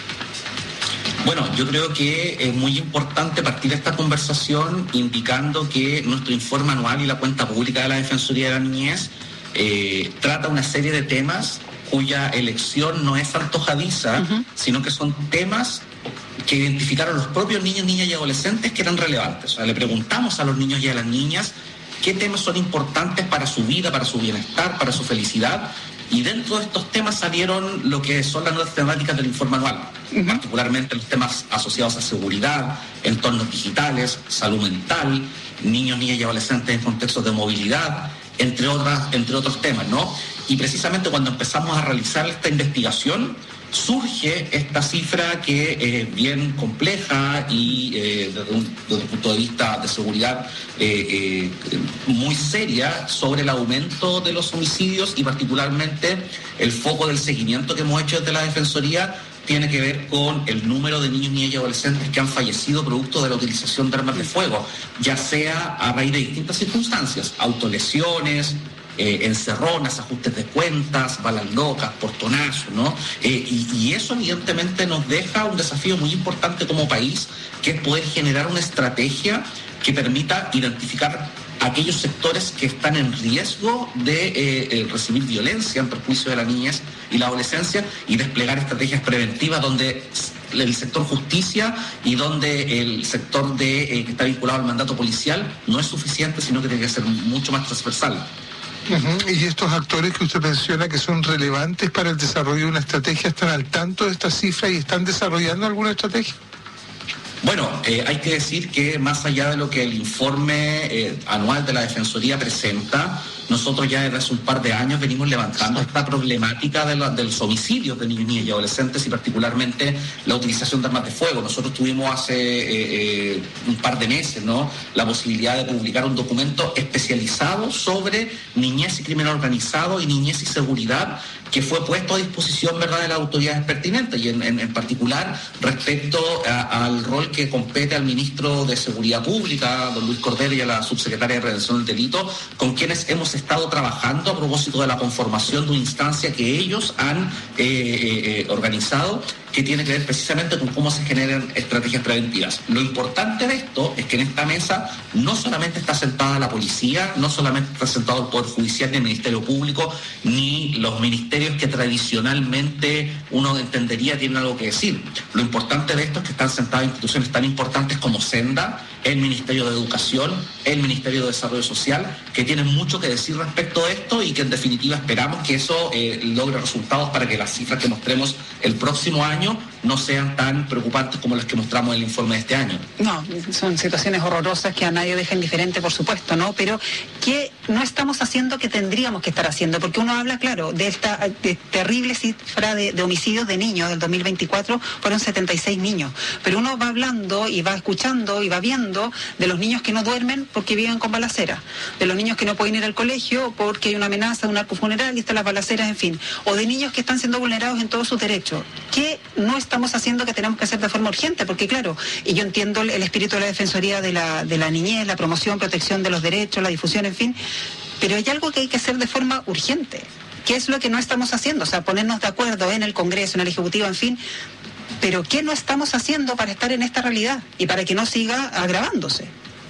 Bueno, yo creo que es muy importante partir esta conversación indicando que nuestro informe anual y la cuenta pública de la Defensoría de la Niñez eh, trata una serie de temas cuya elección no es antojadiza, uh-huh. sino que son temas que identificaron los propios niños, niñas y adolescentes que eran relevantes. O sea, le preguntamos a los niños y a las niñas qué temas son importantes para su vida, para su bienestar, para su felicidad. Y dentro de estos temas salieron lo que son las nuevas temáticas del informe anual, uh-huh. particularmente los temas asociados a seguridad, entornos digitales, salud mental, niños, niñas y adolescentes en contextos de movilidad, entre otras, entre otros temas, ¿no? Y precisamente cuando empezamos a realizar esta investigación, surge esta cifra que es bien compleja y eh, desde, un, desde un punto de vista de seguridad eh, eh, muy seria sobre el aumento de los homicidios y particularmente el foco del seguimiento que hemos hecho desde la Defensoría tiene que ver con el número de niños, niñas y adolescentes que han fallecido producto de la utilización de armas de fuego, ya sea a raíz de distintas circunstancias, autolesiones, Eh, encerronas, ajustes de cuentas, balas locas, portonazos, ¿no? Eh, y, y eso evidentemente nos deja un desafío muy importante como país, que es poder generar una estrategia que permita identificar aquellos sectores que están en riesgo de eh, recibir violencia en perjuicio de la niñez y la adolescencia y desplegar estrategias preventivas donde el sector justicia y donde el sector de, eh, que está vinculado al mandato policial no es suficiente, sino que tiene que ser mucho más transversal. Uh-huh. Y estos actores que usted menciona que son relevantes para el desarrollo de una estrategia, ¿están al tanto de esta cifra y están desarrollando alguna estrategia? Bueno, eh, hay que decir que más allá de lo que el informe eh, anual de la Defensoría presenta, nosotros ya desde hace un par de años venimos levantando esta problemática de, la, de los homicidios de niños, niñas y adolescentes y particularmente la utilización de armas de fuego. Nosotros tuvimos hace eh, eh, un par de meses, ¿no?, la posibilidad de publicar un documento especializado sobre niñez y crimen organizado y niñez y seguridad, que fue puesto a disposición, ¿verdad?, de las autoridades pertinentes y en, en, en particular respecto a, al rol que compete al ministro de Seguridad Pública, don Luis Cordero, y a la subsecretaria de Prevención del Delito, con quienes hemos estado trabajando a propósito de la conformación de una instancia que ellos han eh, eh, organizado, que tiene que ver precisamente con cómo se generan estrategias preventivas. Lo importante de esto es que en esta mesa no solamente está sentada la policía, no solamente está sentado el Poder Judicial ni el Ministerio Público, ni los ministerios que tradicionalmente uno entendería tienen algo que decir. Lo importante de esto es que están sentadas instituciones tan importantes como Senda, el Ministerio de Educación, el Ministerio de Desarrollo Social, que tienen mucho que decir respecto de esto y que en definitiva esperamos que eso eh, logre resultados para que las cifras que mostremos el próximo año no sean tan preocupantes como las que mostramos en el informe de este año. No, son situaciones horrorosas que a nadie deja indiferente, por supuesto, ¿no? Pero ¿qué no estamos haciendo que tendríamos que estar haciendo? Porque uno habla, claro, de esta de terrible cifra de, de homicidios de niños del dos mil veinticuatro, fueron setenta y seis niños. Pero uno va hablando y va escuchando y va viendo de los niños que no duermen porque viven con balaceras, de los niños que no pueden ir al colegio porque hay una amenaza de un arco funeral y están las balaceras, en fin, o de niños que están siendo vulnerados en todos sus derechos. ¿Qué no estamos haciendo que tenemos que hacer de forma urgente? Porque claro, y yo entiendo el, el espíritu de la Defensoría de la, de la niñez, la promoción, protección de los derechos, la difusión, en fin, pero hay algo que hay que hacer de forma urgente. ¿Qué es lo que no estamos haciendo? O sea, ponernos de acuerdo en el Congreso, en el Ejecutivo, en fin, pero ¿qué no estamos haciendo para estar en esta realidad y para que no siga agravándose?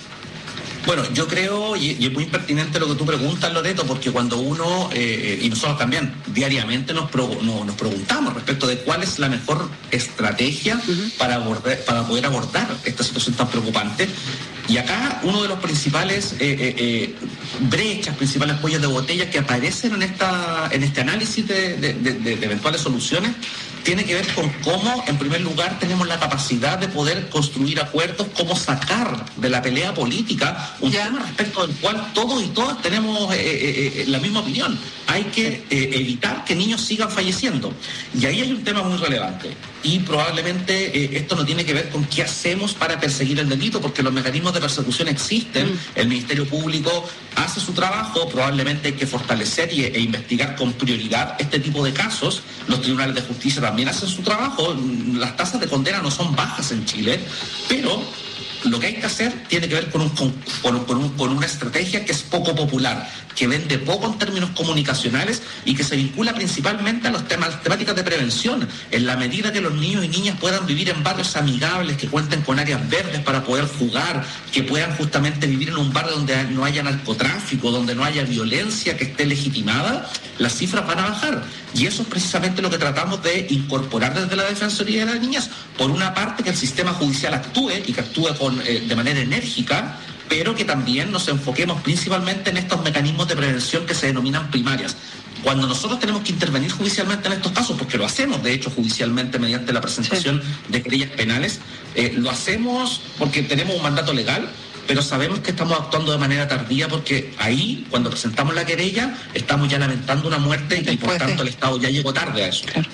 Bueno, yo creo, y, y es muy pertinente lo que tú preguntas, Loreto, porque cuando uno, eh, y nosotros también, diariamente nos, pro, no, nos preguntamos respecto de cuál es la mejor estrategia uh-huh. para, abordar, para poder abordar esta situación tan preocupante. Y acá uno de los principales eh, eh, eh, brechas, principales cuellos de botella que aparecen en esta en este análisis de, de, de, de eventuales soluciones tiene que ver con cómo, en primer lugar, tenemos la capacidad de poder construir acuerdos, cómo sacar de la pelea política un yeah. tema respecto del cual todos y todas tenemos eh, eh, eh, la misma opinión. Hay que eh, evitar que niños sigan falleciendo. Y ahí hay un tema muy relevante. Y probablemente eh, esto no tiene que ver con qué hacemos para perseguir el delito, porque los mecanismos de persecución existen, mm. el Ministerio Público hace su trabajo, probablemente hay que fortalecer y, e investigar con prioridad este tipo de casos, los tribunales de justicia también hacen su trabajo, las tasas de condena no son bajas en Chile, pero lo que hay que hacer tiene que ver con, un, con, con, un, con una estrategia que es poco popular, que vende poco en términos comunicacionales y que se vincula principalmente a los temas, temáticas de prevención. En la medida que los niños y niñas puedan vivir en barrios amigables, que cuenten con áreas verdes para poder jugar, que puedan justamente vivir en un barrio donde no haya narcotráfico, donde no haya violencia que esté legitimada, las cifras van a bajar. Y eso es precisamente lo que tratamos de incorporar desde la Defensoría de las Niñas. Por una parte, que el sistema judicial actúe y que actúe con, eh, de manera enérgica, pero que también nos enfoquemos principalmente en estos mecanismos de prevención que se denominan primarias. Cuando nosotros tenemos que intervenir judicialmente en estos casos, porque lo hacemos de hecho judicialmente mediante la presentación sí. de querellas penales, eh, lo hacemos porque tenemos un mandato legal, pero sabemos que estamos actuando de manera tardía porque ahí, cuando presentamos la querella, estamos ya lamentando una muerte y por tanto el Estado ya llegó tarde a eso. Claro.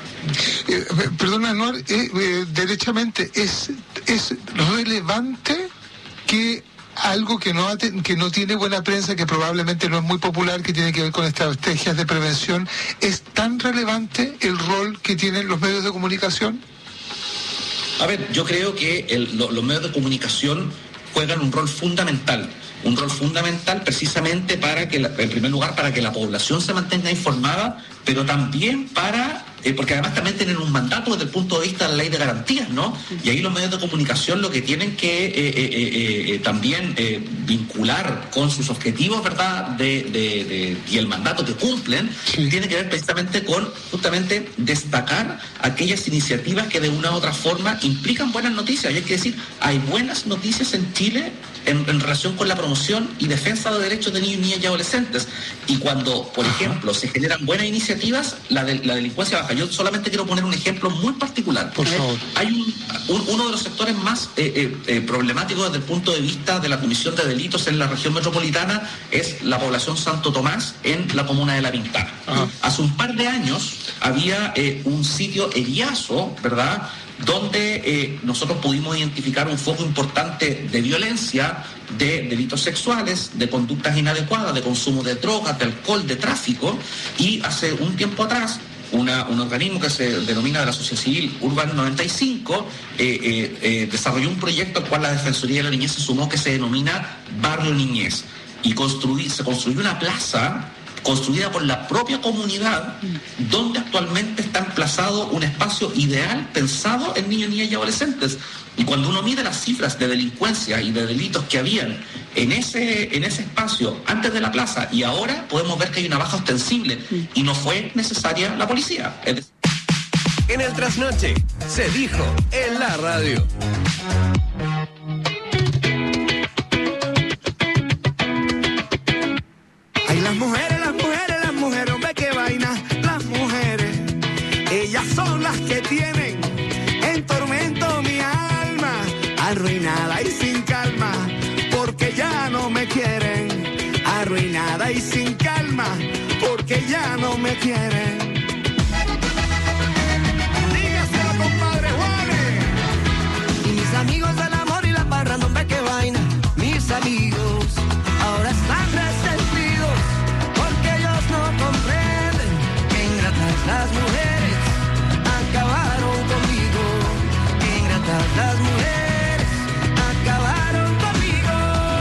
Eh, perdona, Anuar, eh, eh, derechamente, ¿es, es relevante que algo que no, que no tiene buena prensa, que probablemente no es muy popular, que tiene que ver con estrategias de prevención, es tan relevante el rol que tienen los medios de comunicación? A ver, yo creo que el, lo, los medios de comunicación juegan un rol fundamental, un rol fundamental precisamente para que, la, en primer lugar, para que la población se mantenga informada, pero también para, eh, porque además también tienen un mandato desde el punto de vista de la ley de garantías, ¿no? Y ahí los medios de comunicación lo que tienen que eh, eh, eh, eh, también eh, vincular con sus objetivos, ¿verdad?, de, de, de, y el mandato que cumplen, sí. tiene que ver precisamente con justamente destacar aquellas iniciativas que de una u otra forma implican buenas noticias. Y hay que decir, hay buenas noticias en Chile en, en relación con la promoción y defensa de derechos de niños, niñas y adolescentes. Y cuando, por Ajá. ejemplo, se generan buenas iniciativas, la, de, la delincuencia baja. Yo solamente quiero poner un ejemplo muy particular. Por favor. Hay un, un, uno de los sectores más eh, eh, eh, problemáticos desde el punto de vista de la comisión de delitos en la región metropolitana es la población Santo Tomás en la comuna de La Pintana. Ajá. Hace un par de años había eh, un sitio Eriazo, ¿verdad?, donde eh, nosotros pudimos identificar un foco importante de violencia, de delitos sexuales, de conductas inadecuadas, de consumo de drogas, de alcohol, de tráfico, y hace un tiempo atrás Una, un organismo que se denomina de la sociedad civil Urban noventa y cinco eh, eh, eh, desarrolló un proyecto al cual la Defensoría de la Niñez se sumó, que se denomina Barrio Niñez, y construí, se construyó una plaza construida por la propia comunidad, donde actualmente está emplazado un espacio ideal pensado en niños, niñas y adolescentes. Y cuando uno mide las cifras de delincuencia y de delitos que habían en ese, en ese espacio antes de la plaza y ahora, podemos ver que hay una baja ostensible y no fue necesaria la policía. Es decir... En el trasnoche se dijo en la radio. Ay, las mujeres, las mujeres, las mujeres, ve qué vaina, las mujeres, ellas son las que tienen porque ya no me quieren. Dígaselo, compadre Juanes. Y mis amigos del amor y la parra, no ve qué vaina. Mis amigos ahora están resentidos porque ellos no comprenden que ingratas las mujeres acabaron conmigo. Que ingratas las mujeres acabaron conmigo.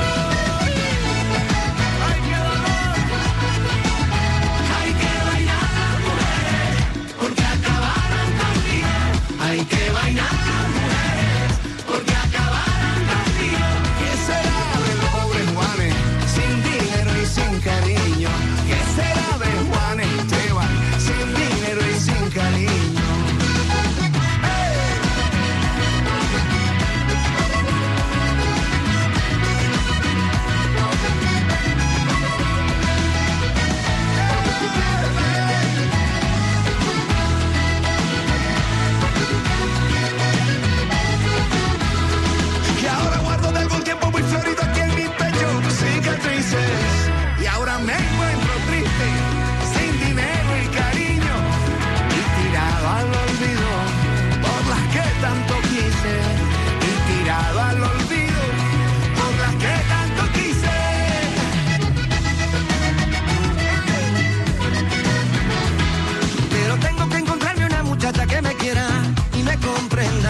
Ay, qué dolor. Hay que bailar las mujeres porque acabaron conmigo. Hay que bailar las mujeres porque acabaron conmigo.